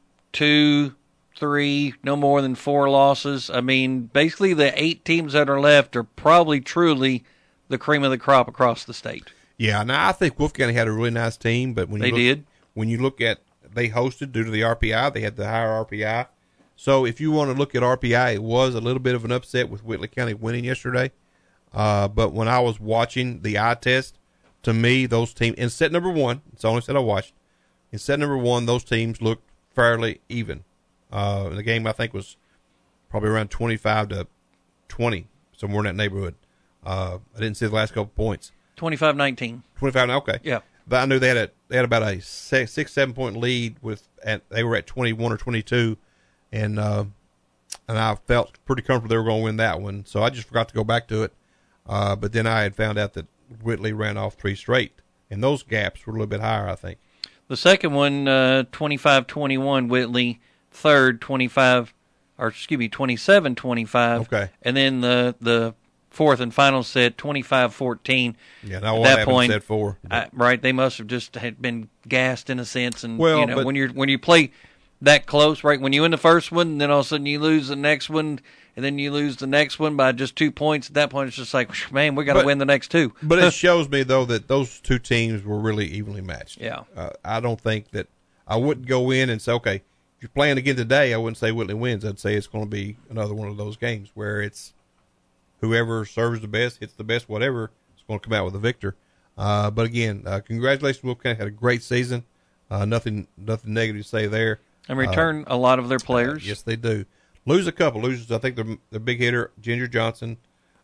two, three, no more than four losses. I mean, basically the eight teams that are left are probably truly the cream of the crop across the state. Yeah, now I think Wolfe County had a really nice team, but when you They look, did. when you look at they hosted due to the R P I, they had the higher R P I. So if you want to look at R P I, it was a little bit of an upset with Whitley County winning yesterday. Uh, but when I was watching the eye test, to me, those teams in set number one, it's the only set I watched. In set number one, those teams looked fairly even. Uh, the game I think was probably around twenty-five to twenty, somewhere in that neighborhood. Uh, I didn't see the last couple points. twenty-five nineteen. twenty-five, okay. Yeah. But I knew they had a they had about a six, six seven point lead with at they were at twenty-one or twenty-two, and uh, and I felt pretty comfortable they were going to win that one. So I just forgot to go back to it. Uh, but then I had found out that Whitley ran off three straight, and those gaps were a little bit higher, I think. The second one, uh, twenty-five twenty-one, Whitley. Third, twenty-five, or excuse me, twenty-seven twenty-five. Okay. And then the the fourth and final set, twenty-five fourteen. Yeah, now At what that happened point, in set four? I, right, they must have just had been gassed in a sense. And, Well, you know, but- when, you're, when you play that close, right, when you win the first one, then all of a sudden you lose the next one, and then you lose the next one by just two points. At that point, it's just like, man, we got to But- win the next two. But it shows me, though, that those two teams were really evenly matched. Yeah. Uh, I don't think that I wouldn't go in and say, okay, if you're playing again today, I wouldn't say Whitley wins. I'd say it's going to be another one of those games where it's whoever serves the best, hits the best, whatever, is going to come out with a victor. Uh, but again, uh, congratulations, Wolfe County had a great season. Uh, nothing, nothing negative to say there. And return uh, a lot of their players. Uh, yes, they do. Lose a couple. Loses, I think, their, their big hitter, Ginger Johnson,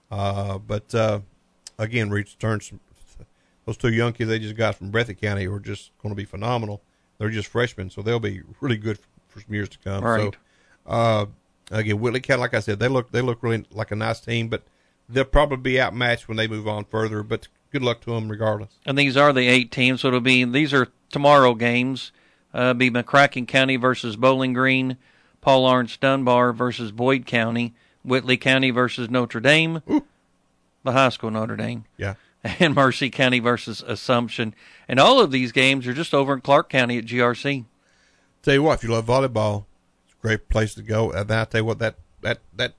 Uh, but uh, again, returns those two young kids they just got from Breathitt County are just going to be phenomenal. They're just freshmen, so they'll be really good for, for some years to come. Right. So, uh, again, Whitley County, like I said, they look they look really like a nice team, but they'll probably be outmatched when they move on further. But good luck to them regardless. And these are the eight teams, so it'll be these are tomorrow games. Uh, be McCracken County versus Bowling Green, Paul Lawrence Dunbar versus Boyd County, Whitley County versus Notre Dame, Ooh. the high school Notre Dame, yeah, and Mercy County versus Assumption. And all of these games are just over in Clark County at G R C. Tell you what, if you love volleyball, it's a great place to go. And I tell you what, that that that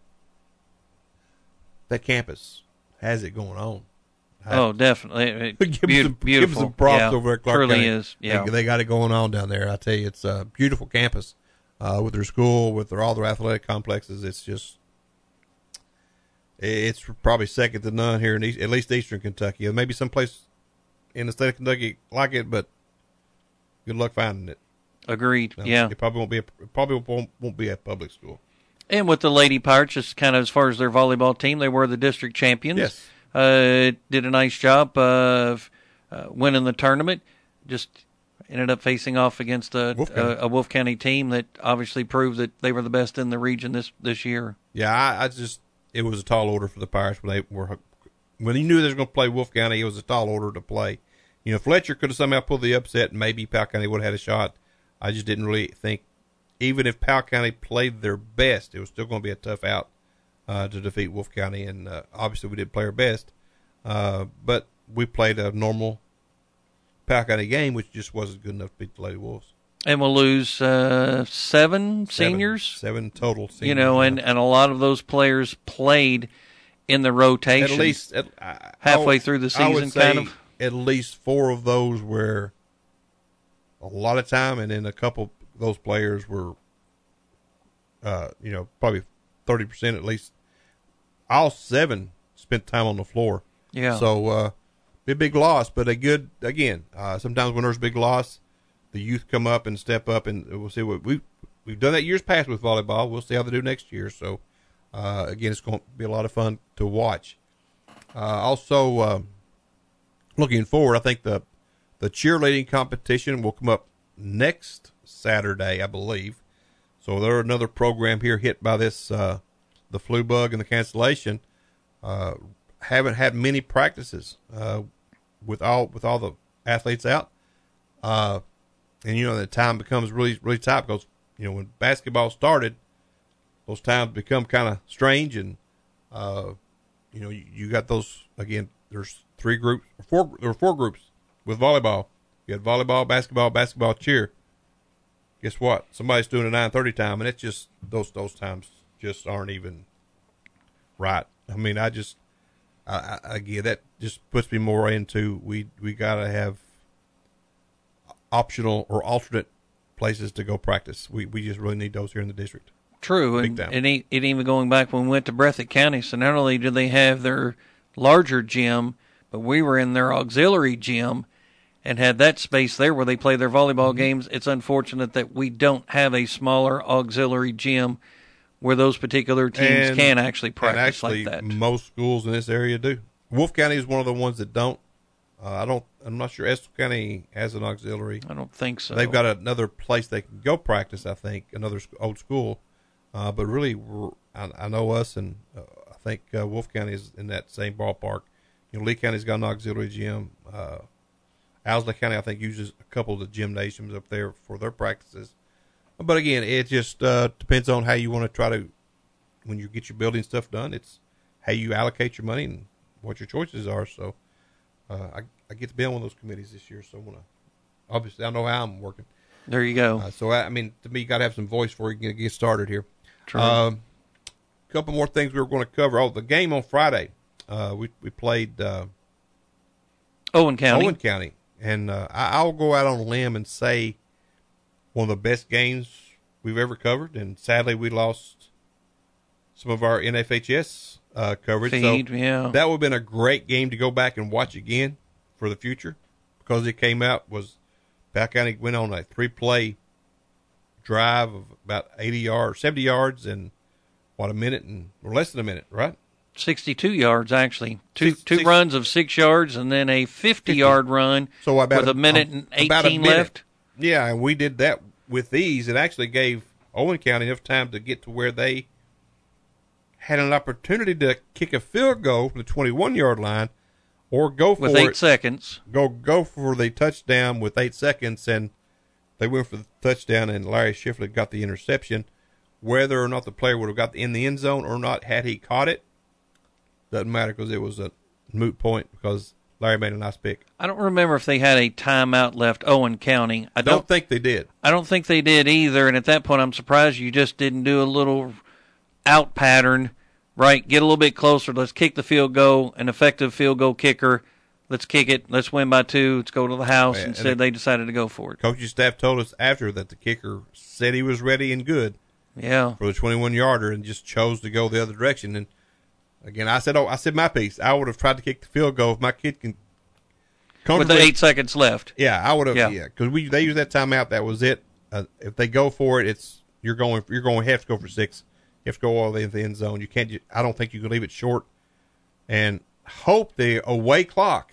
that campus has it going on. Oh, definitely. give, Be- some, beautiful. give some props yeah, over at Clark truly County. is. Yeah. They, they got it going on down there. I tell you, it's a beautiful campus uh, with their school, with their all their athletic complexes. It's just, it's probably second to none here in East, at least Eastern Kentucky. Maybe someplace in the state of Kentucky like it, but good luck finding it. Agreed. No, yeah. It probably won't be. A, it probably won't, won't be a public school. And with the Lady Pirates, just kind of as far as their volleyball team, they were the district champions. Yes. Uh, did a nice job of uh, winning the tournament. Just ended up facing off against a Wolf a, a Wolf County team that obviously proved that they were the best in the region this this year. Yeah, I, I just it was a tall order for the Pirates when they were when he knew they were going to play Wolf County. It was a tall order to play. You know, Fletcher could have somehow pulled the upset, and maybe Powell County would have had a shot. I just didn't really think, even if Powell County played their best, it was still going to be a tough out uh, to defeat Wolf County. And uh, obviously, we did play our best, uh, but we played a normal Powell County game, which just wasn't good enough to beat the Lady Wolves. And we'll lose uh, seven, Seven, seniors. seven total. Seniors, you know, and, yeah. and a lot of those players played in the rotation. At least at, I, halfway I, through the I would season, say kind of. At least four of those were a lot of time, and then a couple of those players were, uh, you know, probably thirty percent at least. All seven spent time on the floor. Yeah. So, uh, be a big loss, but a good, again, uh, sometimes when there's a big loss, the youth come up and step up, and we'll see what we we've done that years past with volleyball. We'll see how they do next year. So, uh, again, it's going to be a lot of fun to watch. Uh, also, uh, looking forward, I think the the cheerleading competition will come up next Saturday, I believe. So there's another program here hit by this uh, the flu bug and the cancellation. Uh, haven't had many practices uh, with all with all the athletes out, uh, and you know the time becomes really really tight because you know when basketball started, those times become kind of strange, and uh, you know you, you got those again. There's three groups, four there were four groups with volleyball. You had volleyball, basketball, basketball, cheer. Guess what? Somebody's doing a nine thirty time, and it's just those those times just aren't even right. I mean, I just I, I again that just puts me more into we we gotta have optional or alternate places to go practice. We we just really need those here in the district. True, Big and, time. and e- and even going back when we went to Breathitt County, so not only did they have their larger gym, but we were in their auxiliary gym and had that space there where they play their volleyball Mm-hmm. games. It's unfortunate that we don't have a smaller auxiliary gym where those particular teams And- can actually practice and actually, like that. most schools in this area do. Wolf County is one of the ones that don't. Uh, I don't. I'm not sure Estill County has an auxiliary. I don't think so. They've got another place they can go practice. I think another sc- old school. Uh, but really, we're, I, I know us, and uh, I think uh, Wolf County is in that same ballpark. You know, Lee County's got an auxiliary gym. Uh, Owsley County, I think, uses a couple of the gymnasiums up there for their practices. But again, it just uh, depends on how you want to try to, when you get your building stuff done, it's how you allocate your money and what your choices are. So uh, I, I get to be on one of those committees this year. So I want to, obviously, I know how I'm working. There you go. Uh, so, I, I mean, to me, you got to have some voice before you can get started here. True. A um, couple more things we were going to cover. Oh, the game on Friday, uh, we we played uh, Owen County. Owen County. And uh, I, I'll go out on a limb and say one of the best games we've ever covered. And sadly, we lost some of our N F H S uh, coverage. Feed, so yeah. that would have been a great game to go back and watch again for the future because it came out was Powell County went on a three-play drive of about eighty yards, seventy yards in, what, a minute and or less than a minute, right? sixty-two yards, actually. Two Six, two six, runs of six yards and then a fifty-yard run so about with a, a minute and about eighteen a minute. left. Yeah, and we did that with these. It actually gave Owen County enough time to get to where they had an opportunity to kick a field goal from the twenty-one-yard line or go for with eight it, seconds. Go go for the touchdown with eight seconds, and they went for the touchdown, and Larry Shiflett got the interception. Whether or not the player would have got in the end zone or not had he caught it, doesn't matter because it was a moot point because Larry made a nice pick. I don't remember if they had a timeout left, Owen County. I don't, don't think they did. I don't think they did either, and at that point I'm surprised you just didn't do a little out pattern, right? Get a little bit closer. Let's kick the field goal, an effective field goal kicker. Let's kick it. Let's win by two. Let's go to the house. Yeah, Instead, and they decided to go for it. Coaching staff told us after that the kicker said he was ready and good yeah. for the twenty-one-yarder and just chose to go the other direction. And, again, I said oh, I said my piece. I would have tried to kick the field goal if my kid can with the eight seconds left. Yeah, I would have. Yeah, yeah, because we they use that timeout. That was it. Uh, if they go for it, it's you're going. You're going to have to go for six. You have to go all the way in the end zone. You can't. I don't think you can leave it short. And hope the away clock.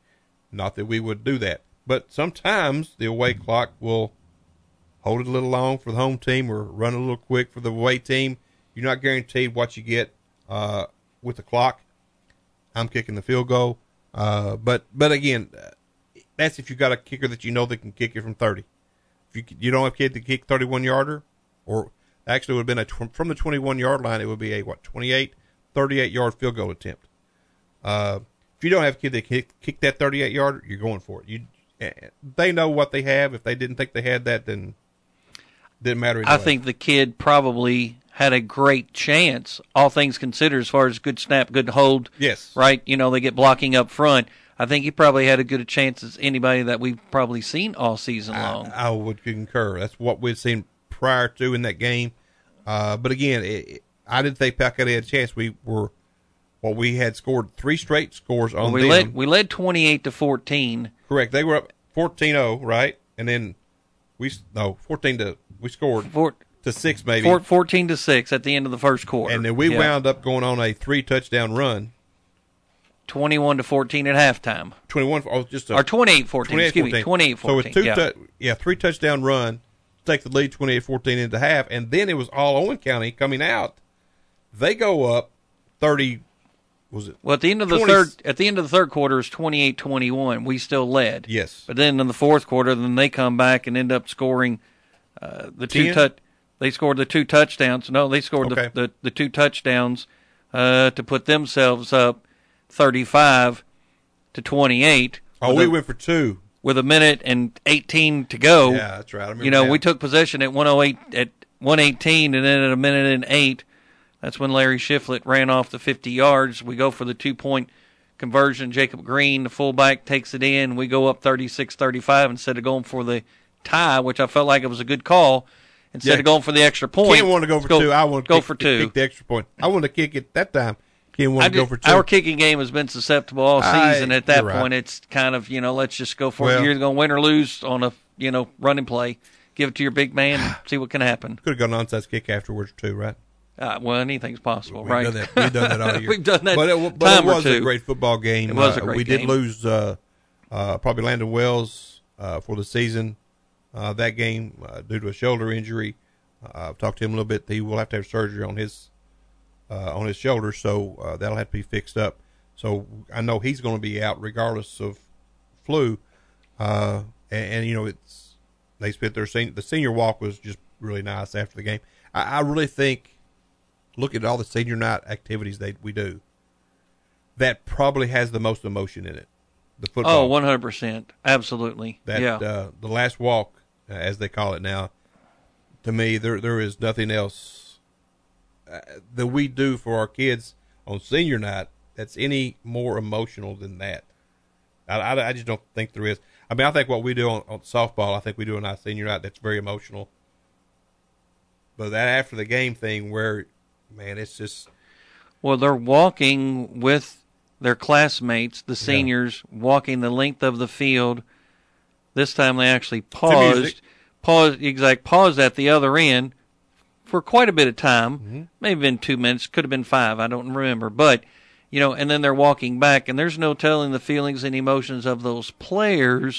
Not that we would do that, but sometimes the away clock will hold it a little long for the home team or run a little quick for the away team. You're not guaranteed what you get uh, with the clock. I'm kicking the field goal. Uh, but but again, uh, that's if you got a kicker that you know that can kick it from thirty. If you you don't have a kid to kick thirty-one yarder, or actually it would have been a tw- from the twenty-one yard line, it would be a what twenty-eight, thirty-eight yard field goal attempt. Uh, if you don't have a kid that kick kick that thirty-eight yarder, you're going for it. You uh, they know what they have. If they didn't think they had that, then it didn't matter. Anyway. I think the kid probably had a great chance, all things considered, as far as good snap, good hold. Yes. Right? You know, they get blocking up front. I think he probably had as good a chance as anybody that we've probably seen all season long. I, I would concur. That's what we'd seen prior to in that game. Uh, but again, it, it, I didn't think Palcati had a chance. We were, well, we had scored three straight scores on well, we them. led we led twenty-eight to fourteen. Correct. They were up fourteen oh, right? And then we no fourteen to we scored Four, to six maybe four, fourteen to six at the end of the first quarter, and then we yeah. wound up going on a three touchdown run. Twenty-one to fourteen at halftime. Twenty-one, oh, just a, or twenty-eight fourteen. Excuse me, twenty-eight fourteen. So with two, yeah. tu- yeah, three touchdown run, take the lead twenty-eight fourteen into half, and then it was all Owen County coming out. They go up thirty. Was it? Well, at the end of the twenty third, at the end of the third quarter, is twenty-eight twenty-one. We still led. Yes. But then in the fourth quarter, then they come back and end up scoring uh, the two touch. They scored the two touchdowns. No, they scored okay. the, the the two touchdowns uh, to put themselves up thirty-five to twenty-eight. Oh, we a, went for two with a minute and eighteen to go. Yeah, that's right. I remember you know, that. we took possession at one oh eight at one eighteen, and then at a minute and eight. That's when Larry Shiflett ran off the fifty yards. We go for the two-point conversion. Jacob Green, the fullback, takes it in. We go up thirty-six thirty-five instead of going for the tie, which I felt like it was a good call. Instead yeah. of going for the extra point. Ken wanted to go for go, two. I wanted to go kick, for two. kick the extra point. I wanted to kick it that time. Ken wanted to go for two. Our kicking game has been susceptible all season. I, At that right. point, it's kind of, you know, let's just go for well, it. You're either going to win or lose on a, you know, running play. Give it to your big man, see what can happen. Could have got an onside kick afterwards, too, right? Uh, well, anything's possible, We've right? Done that. We've done that all year. We've done that but it, but time it was or two. a great football game. It was a uh, great we game. did lose uh, uh, probably Landon Wells uh, for the season. Uh, that game uh, due to a shoulder injury. Uh, I've talked to him a little bit. He will have to have surgery on his uh, on his shoulder, so uh, that'll have to be fixed up. So I know he's going to be out regardless of flu. Uh, and, and you know, it's they spent their senior, the senior walk was just really nice after the game. I, I really think. Look at all the senior night activities that we do. That probably has the most emotion in it. The football. Oh, one hundred percent. Absolutely. That, yeah. Uh, the last walk, uh, as they call it now, to me, there there is nothing else uh, that we do for our kids on senior night that's any more emotional than that. I, I, I just don't think there is. I mean, I think what we do on, on softball, I think we do on our senior night, that's very emotional. But that after the game thing where, man, it's just. Well, they're walking with their classmates, the seniors, yeah. walking the length of the field. This time they actually paused, paused, exact, paused at the other end, for quite a bit of time. Mm-hmm. Maybe been two minutes, could have been five, I don't remember. But, you know, and then they're walking back, and there's no telling the feelings and emotions of those players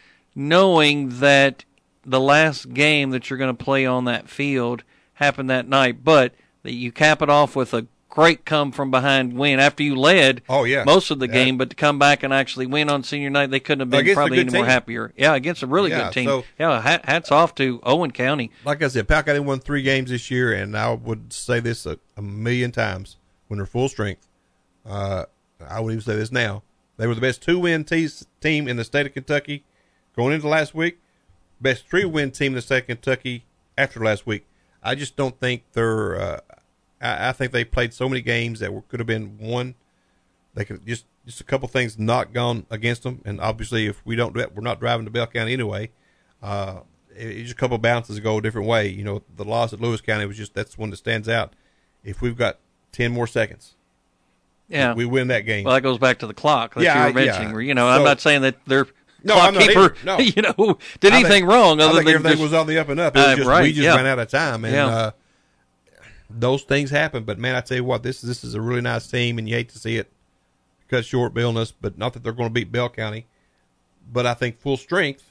knowing that the last game that you're going to play on that field happened that night. But that you cap it off with a great come-from-behind win after you led oh, yeah. most of the yeah. game, but to come back and actually win on senior night, they couldn't have been against probably any team. more happier. Yeah, against a really yeah, good team. So, yeah, hat, hats off to Owen County. Like I said, Powell County won three games this year, and I would say this a, a million times when they're full strength. Uh, I would even say this now. They were the best two-win te- team in the state of Kentucky going into last week, best three-win team in the state of Kentucky after last week. I just don't think they're uh, – I, I think they played so many games that were, could have been won. They could just just a couple things not gone against them, and obviously if we don't do that, we're not driving to Bell County anyway. Uh, it, it's just a couple bounces go a different way. You know, the loss at Lewis County was just that's one that stands out. If we've got ten more seconds, yeah, we, we win that game. Well, that goes back to the clock that yeah, you were mentioning. Yeah. Where, you know, So, I'm not saying that they're no, clock I'm not keeper, no. you know, did I anything think, wrong other I think than everything just, was on the up and up. It was uh, just right, we just yeah. ran out of time, and yeah. uh, those things happen. But man, I tell you what, this this is a really nice team, and you hate to see it cut short, Billness. But not that they're going to beat Bell County, but I think full strength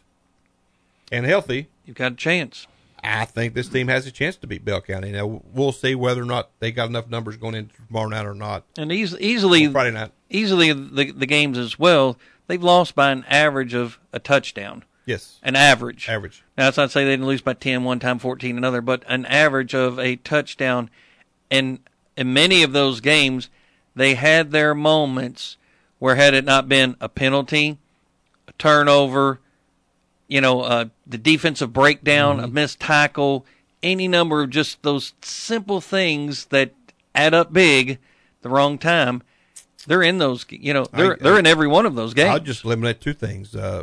and healthy, you've got a chance. I think this team has a chance to beat Bell County. Now we'll see whether or not they got enough numbers going into tomorrow night or not. And eas- easily, or Friday night, easily the the games as well. They've lost by an average of a touchdown. Yes, an average. Average. Now that's not to say they didn't lose by ten one time, fourteen another, but an average of a touchdown. And in many of those games, they had their moments where had it not been a penalty, a turnover, you know, uh, the defensive breakdown, mm-hmm. a missed tackle, any number of just those simple things that add up big the wrong time, they're in those, you know, they're I, they're I, in every one of those games. I'll just eliminate two things, uh,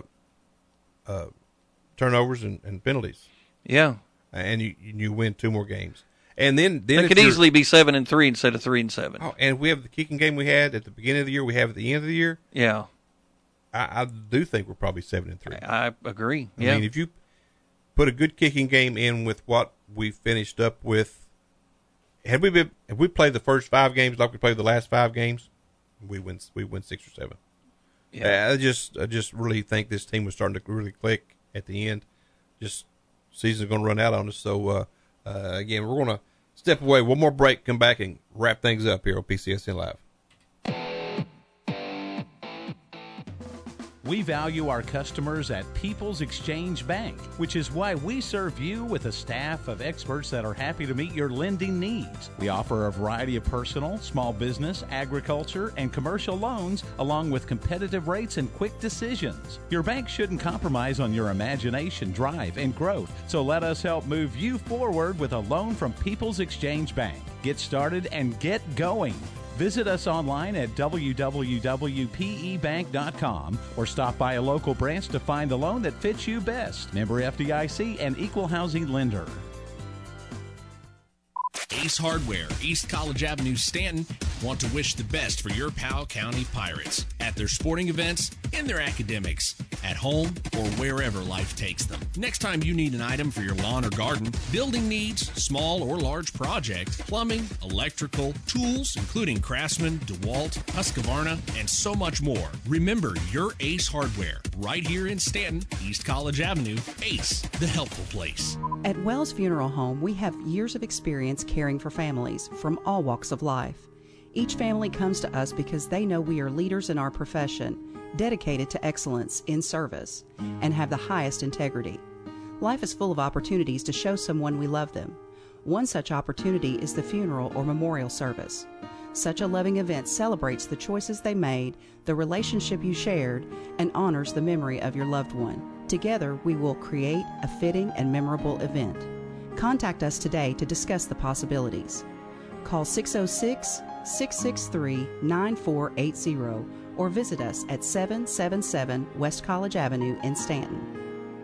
uh, turnovers and, and penalties. Yeah. And you you win two more games. And then, then it could easily be seven and three instead of three and seven. Oh, and we have the kicking game we had at the beginning of the year, we have at the end of the year. Yeah. I, I do think we're probably seven and three. I, I agree. I yeah. mean, if you put a good kicking game in with what we finished up with, had we been, if we played the first five games like we played the last five games, we win we win six or seven. Yeah. I just I just really think this team was starting to really click at the end. Just season's going to run out on us. So uh, uh, again, we're going to step away. One more break, come back and wrap things up here on P C S N Live. We value our customers at People's Exchange Bank, which is why we serve you with a staff of experts that are happy to meet your lending needs. We offer a variety of personal, small business, agriculture, and commercial loans, along with competitive rates and quick decisions. Your bank shouldn't compromise on your imagination, drive, and growth, so let us help move you forward with a loan from People's Exchange Bank. Get started and get going. Visit us online at w w w dot p e bank dot com or stop by a local branch to find the loan that fits you best. Member F D I C and Equal Housing Lender. Ace Hardware, East College Avenue, Stanton, want to wish the best for your Powell County Pirates at their sporting events, in their academics, at home, or wherever life takes them. Next time you need an item for your lawn or garden, building needs, small or large project, plumbing, electrical, tools, including Craftsman, DeWalt, Husqvarna, and so much more, remember your Ace Hardware, right here in Stanton, East College Avenue. Ace, the helpful place. At Wells Funeral Home, we have years of experience caring for families from all walks of life. Each family comes to us because they know we are leaders in our profession, dedicated to excellence in service, and have the highest integrity. Life is full of opportunities to show someone we love them. One such opportunity is the funeral or memorial service. Such a loving event celebrates the choices they made, the relationship you shared, and honors the memory of your loved one. Together, we will create a fitting and memorable event. Contact us today to discuss the possibilities. Call six oh six, six six three, nine four eight zero or visit us at seven seven seven West College Avenue in Stanton.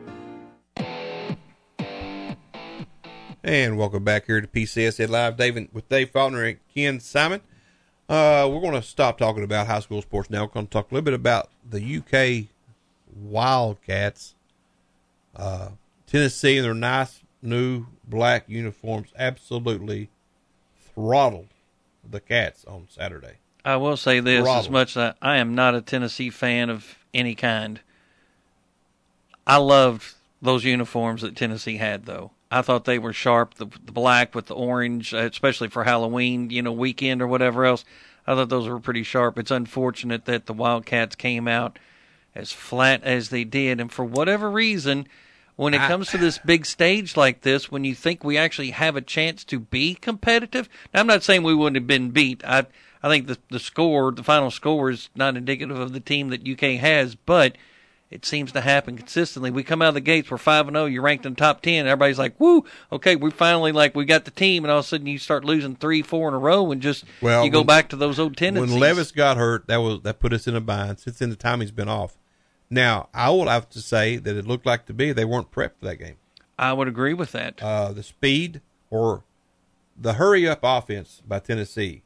And welcome back here to P C S N Live, David, with Dave Faulkner and Ken Simon. Uh, we're going to stop talking about high school sports now. We're going to talk a little bit about the U K Wildcats. Uh, Tennessee and their nice new black uniforms absolutely throttled the Cats on Saturday. I will say this, Throttled. as much as I, I am not a Tennessee fan of any kind, I loved those uniforms that Tennessee had, though. I thought they were sharp, the, the black with the orange, especially for Halloween, you know, weekend or whatever else. I thought those were pretty sharp. It's unfortunate that the Wildcats came out as flat as they did, and for whatever reason, when it I, comes to this big stage like this, when you think we actually have a chance to be competitive, now I'm not saying we wouldn't have been beat. I I think the the score, the final score, is not indicative of the team that U K has, but it seems to happen consistently. We come out of the gates, we're five and oh, you're ranked in the top ten, everybody's like, woo, okay, we finally, like, we got the team, and all of a sudden you start losing three, four in a row, and just, well, you go when, back to those old tendencies. When Levis got hurt, that was that put us in a bind. Since then, the time he's been off. Now, I will have to say that it looked like to be they weren't prepped for that game. I would agree with that. Uh, the speed or the hurry-up offense by Tennessee,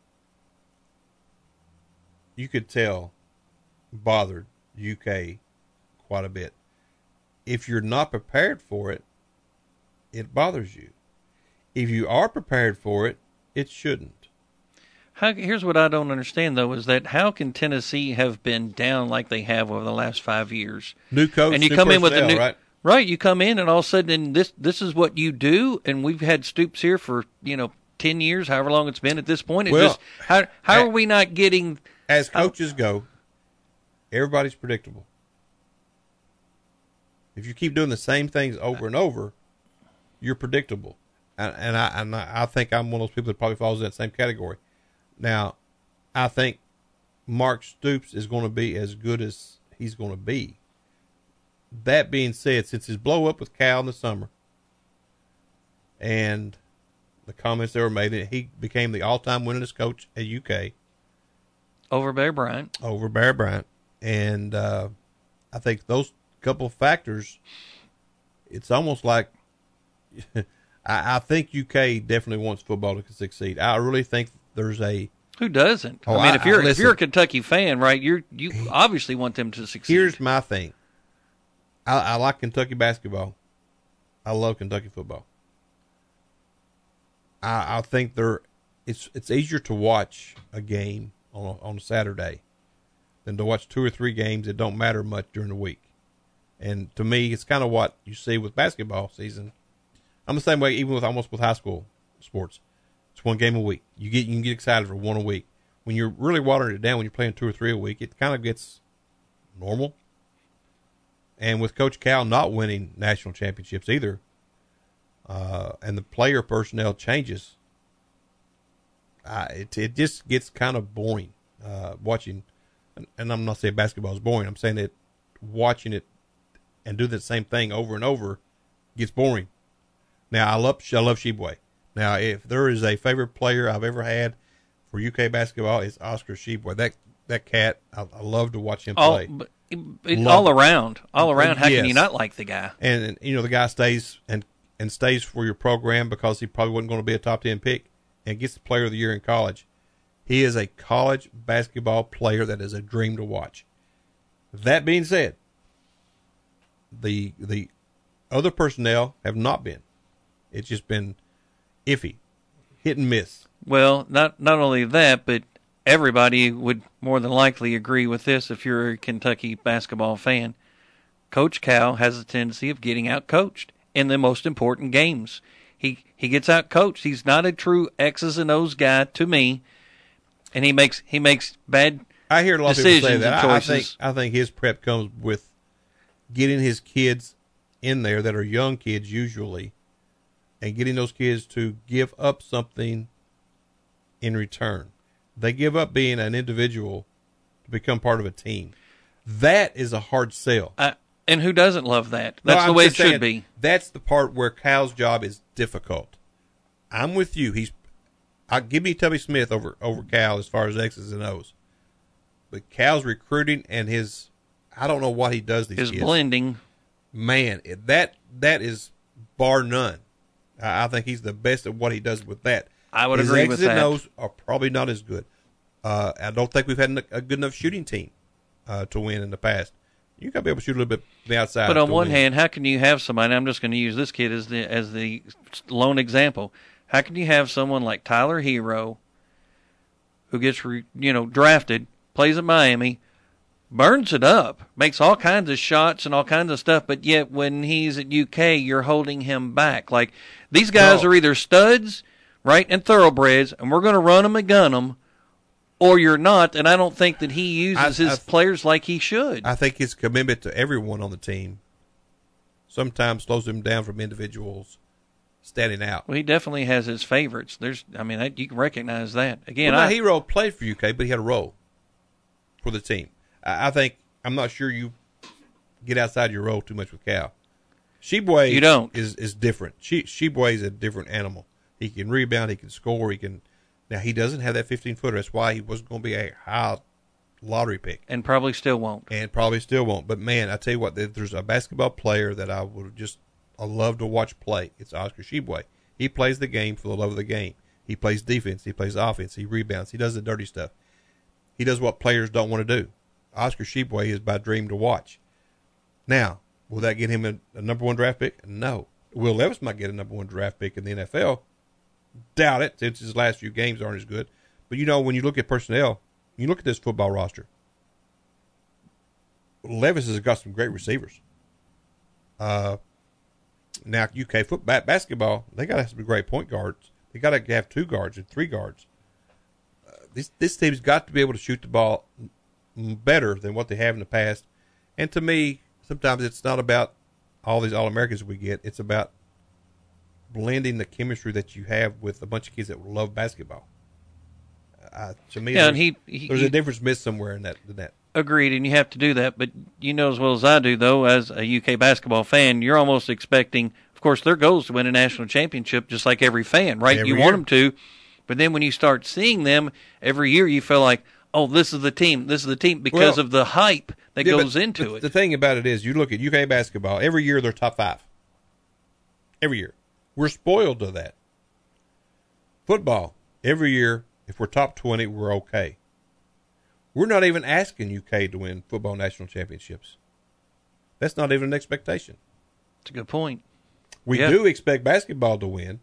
you could tell, bothered U K quite a bit. If you're not prepared for it, it bothers you. If you are prepared for it, it shouldn't. How, here's what I don't understand, though, is that how can Tennessee have been down like they have over the last five years? New coach, and you new come in with a new, right? Right, you come in and all of a sudden this this is what you do, and we've had Stoops here for, you know, ten years, however long it's been at this point. It well, just how how as, are we not getting? As coaches uh, go, everybody's predictable. If you keep doing the same things over and over, you're predictable, and, and I and I think I'm one of those people that probably falls in that same category. Now, I think Mark Stoops is going to be as good as he's going to be. That being said, since his blow up with Cal in the summer and the comments that were made, he became the all-time winningest coach at U K. Over Bear Bryant. Over Bear Bryant. And uh, I think those couple of factors, it's almost like I, I think U K definitely wants football to succeed. I really think there's a who doesn't. Oh, I mean, I, if you're I, if you're a Kentucky fan, right? You you obviously want them to succeed. Here's my thing. I, I like Kentucky basketball. I love Kentucky football. I, I think they're it's it's easier to watch a game on a, on a Saturday than to watch two or three games that don't matter much during the week. And to me, it's kind of what you see with basketball season. I'm the same way, even with almost with high school sports. It's one game a week. You get you can get excited for one a week. When you're really watering it down, when you're playing two or three a week, it kind of gets normal. And with Coach Cal not winning national championships either, uh, and the player personnel changes, uh, it it just gets kind of boring uh, watching. And, and I'm not saying basketball is boring. I'm saying that watching it and do the same thing over and over gets boring. Now, I love I love Sheboy. Now, if there is a favorite player I've ever had for U K basketball, it's Oscar Sheboy. That that cat, I, I love to watch him play. All, but, it, all around, all around. How yes. can you not like the guy? And, and you know, the guy stays and and stays for your program because he probably wasn't going to be a top ten pick, and gets the Player of the Year in college. He is a college basketball player that is a dream to watch. That being said, the the other personnel have not been. It's just been iffy, hit and miss. Well, not not only that, but everybody would more than likely agree with this if you're a Kentucky basketball fan. Coach Cal has a tendency of getting out-coached in the most important games. He he gets out-coached. He's not a true X's and O's guy to me, and he makes he makes bad I hear a lot of decisions people say that. and I, I choices. think I think his prep comes with getting his kids in there that are young kids usually, and getting those kids to give up something in return. They give up being an individual to become part of a team. That is a hard sell. Uh, and who doesn't love that? That's no, the I'm way it just saying, should be. That's the part where Cal's job is difficult. I'm with you. He's I give me Tubby Smith over over Cal as far as X's and O's. But Cal's recruiting and his I don't know what he does these His kids. blending. Man, that that is bar none. I, I think he's the best at what he does with that. I would his agree X's with and that. O's are probably not as good. Uh, I don't think we've had a good enough shooting team uh, to win in the past. You got to be able to shoot a little bit from the outside. But on one win. hand, how can you have somebody? I'm just going to use this kid as the as the lone example. How can you have someone like Tyler Hero, who gets re, you know drafted, plays at Miami, burns it up, makes all kinds of shots and all kinds of stuff, but yet when he's at U K, you're holding him back. Like, these guys no. are either studs, right, and thoroughbreds, and we're going to run them and gun them, or you're not, and I don't think that he uses I, his I, players like he should. I think his commitment to everyone on the team sometimes slows him down from individuals standing out. Well, he definitely has his favorites. There's, I mean, that, you can recognize that. Again, well, I, my hero played for U K, but he had a role for the team. I, I think, I'm not sure you get outside your role too much with Cal. Sheboy you don't. is is different. She, Sheboy is a different animal. He can rebound, he can score, he can. Now, he doesn't have that fifteen-footer. That's why he wasn't going to be a high lottery pick. And probably still won't. And probably still won't. But, man, I tell you what, there's a basketball player that I would just I love to watch play. It's Oscar Sheboy. He plays the game for the love of the game. He plays defense. He plays offense. He rebounds. He does the dirty stuff. He does what players don't want to do. Oscar Sheboy is my dream to watch. Now, will that get him a, a number one draft pick? No. Will Levis might get a number one draft pick in the N F L. Doubt it, since his last few games aren't as good. But, you know, when you look at personnel, you look at this football roster, Levis has got some great receivers. Uh, now, U K football, basketball, they got to have some great point guards. They got to have two guards and three guards. Uh, this this team's got to be able to shoot the ball better than what they have in the past. And to me, sometimes it's not about all these All-Americans we get. It's about blending the chemistry that you have with a bunch of kids that love basketball. Uh, to me, yeah, there's, and he, he, there's he, a difference missed somewhere in that, in that. Agreed, and you have to do that. But you know as well as I do, though, as a U K basketball fan, you're almost expecting, of course, their goal is to win a national championship, just like every fan, right? Every you year. want them to. But then when you start seeing them every year, you feel like, oh, this is the team. This is the team because Well, of the hype that yeah, goes but into the, it. The thing about it is, you look at U K basketball, every year they're top five. Every year. We're spoiled to that. Football, every year, if we're top twenty, we're okay. We're not even asking U K to win football national championships. That's not even an expectation. That's a good point. We Yeah. do expect basketball to win,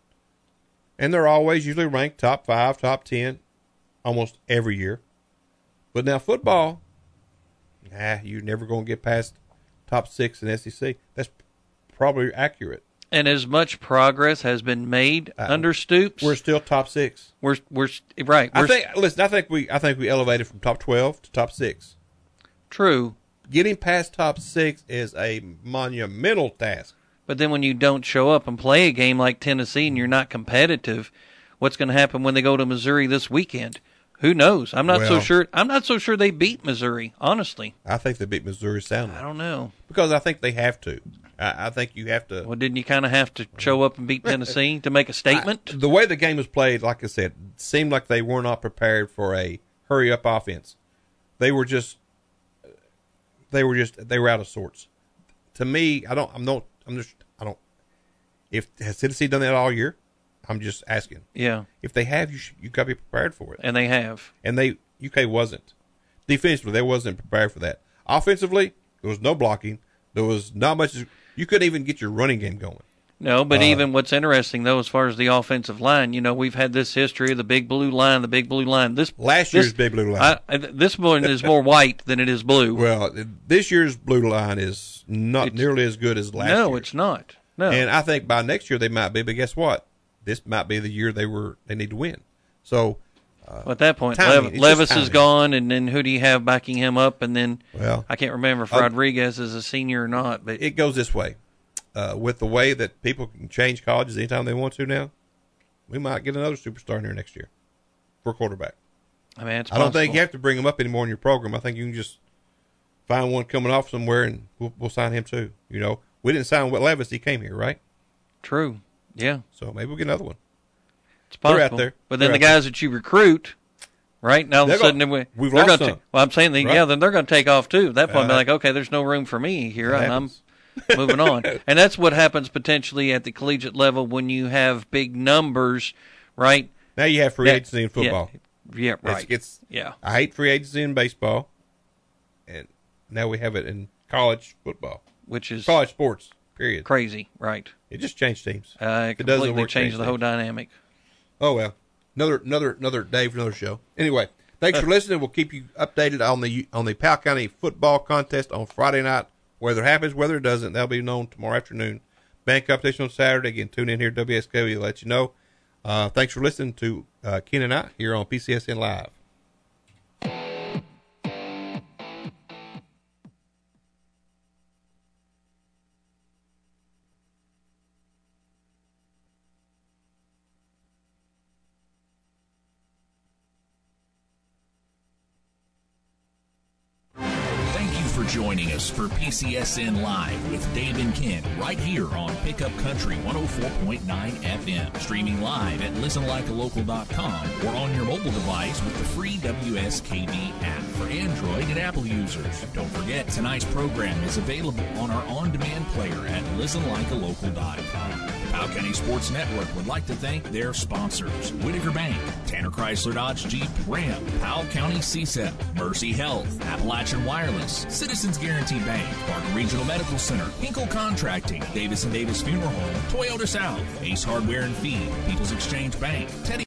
and they're always usually ranked top five, top ten, almost every year. But now football, nah, you're never going to get past top six in S E C. That's probably accurate. And as much progress has been made Uh, under Stoops, We're still top six. we're we're right. I We're think. Listen, I think we. I think we elevated from top twelve to top six. true. Getting past top six is a monumental task. But then when you don't show up and play a game like Tennessee and you're not competitive, what's going to happen when they go to Missouri this weekend? Who knows? I'm not so Well- sure. I'm not so sure they beat Missouri, honestly. I think they beat Missouri soundly. I don't know. Because I think they have to. I, I think you have to. Well, didn't you kind of have to show up and beat Tennessee to make a statement? I, the way the game was played, like I said, seemed like they were not prepared for a hurry-up offense. They were just, they were just, they were out of sorts. To me, I don't, I'm not, I'm just, I don't. If has Tennessee done that all year? I'm just asking. Yeah. If they have, you should, you got to be prepared for it. And they have. And they U K wasn't. Defensively, they wasn't prepared for that. Offensively, there was no blocking. There was not much. You couldn't even get your running game going. No, but Uh, even what's interesting, though, as far as the offensive line, you know, we've had this history of the big blue line, the big blue line. This Last this, year's big blue line. I, I, this one is more white than it is blue. Well, this year's blue line is not It's- nearly as good as last year. no, it's not. No. And I think by next year they might be. But guess what? This might be the year they were. They need to win. So uh, Well, at that point, timing. Lev- It's Levis just is timing. gone, and then who do you have backing him up? And then Well, I can't remember if uh, Rodriguez is a senior or not. But it goes this way. Uh, with the way that people can change colleges anytime they want to now, we might get another superstar in there next year for quarterback. I mean, it's I don't possible. think you have to bring him up anymore in your program. I think you can just find one coming off somewhere, and we'll, we'll sign him too. You know, we didn't sign with Levis; he came here, right? True. Yeah. So maybe we'll get another one. It's possible. They're out there. But then They're the out guys that you recruit, right, now all of a They're sudden gonna- they- we've they're lost gonna some. ta- well, I'm saying, that, Right. yeah, then they're going to take off too. At that point, Uh, be like, okay, there's no room for me here, That and happens. I'm moving on. And that's what happens potentially at the collegiate level when you have big numbers, right? Now you have free That- agency in football. Yeah, yeah right. It's, it's yeah. I hate free agency in baseball, and now we have it in college football, which is college sports. Period. Crazy, right? It just changed teams. Uh, it it doesn't completely work, changed the whole teams. dynamic. Oh well, another another another day for another show. Anyway, thanks for listening. We'll keep you updated on the on the Powell County football contest on Friday night. Whether it happens, whether it doesn't, that'll be known tomorrow afternoon. Band competition on Saturday. Again, tune in here at W S K W to let you know. Uh, thanks for listening to uh, Ken and I here on P C S N Live. Joining us for P C S N Live with Dave and Ken right here on Pickup Country one oh four point nine F M. Streaming live at listen like a local dot com or on your mobile device with the free W S K V app for Android and Apple users. Don't forget, tonight's program is available on our on-demand player at listen like a local dot com. The Powell County Sports Network would like to thank their sponsors: Whitaker Bank, Tanner Chrysler Dodge Jeep Ram, Powell County C S E P, Mercy Health, Appalachian Wireless, Citizens Guarantee Bank, Parker Regional Medical Center, Hinkle Contracting, Davis and Davis Funeral Home, Toyota South, Ace Hardware and Feed, People's Exchange Bank, Teddy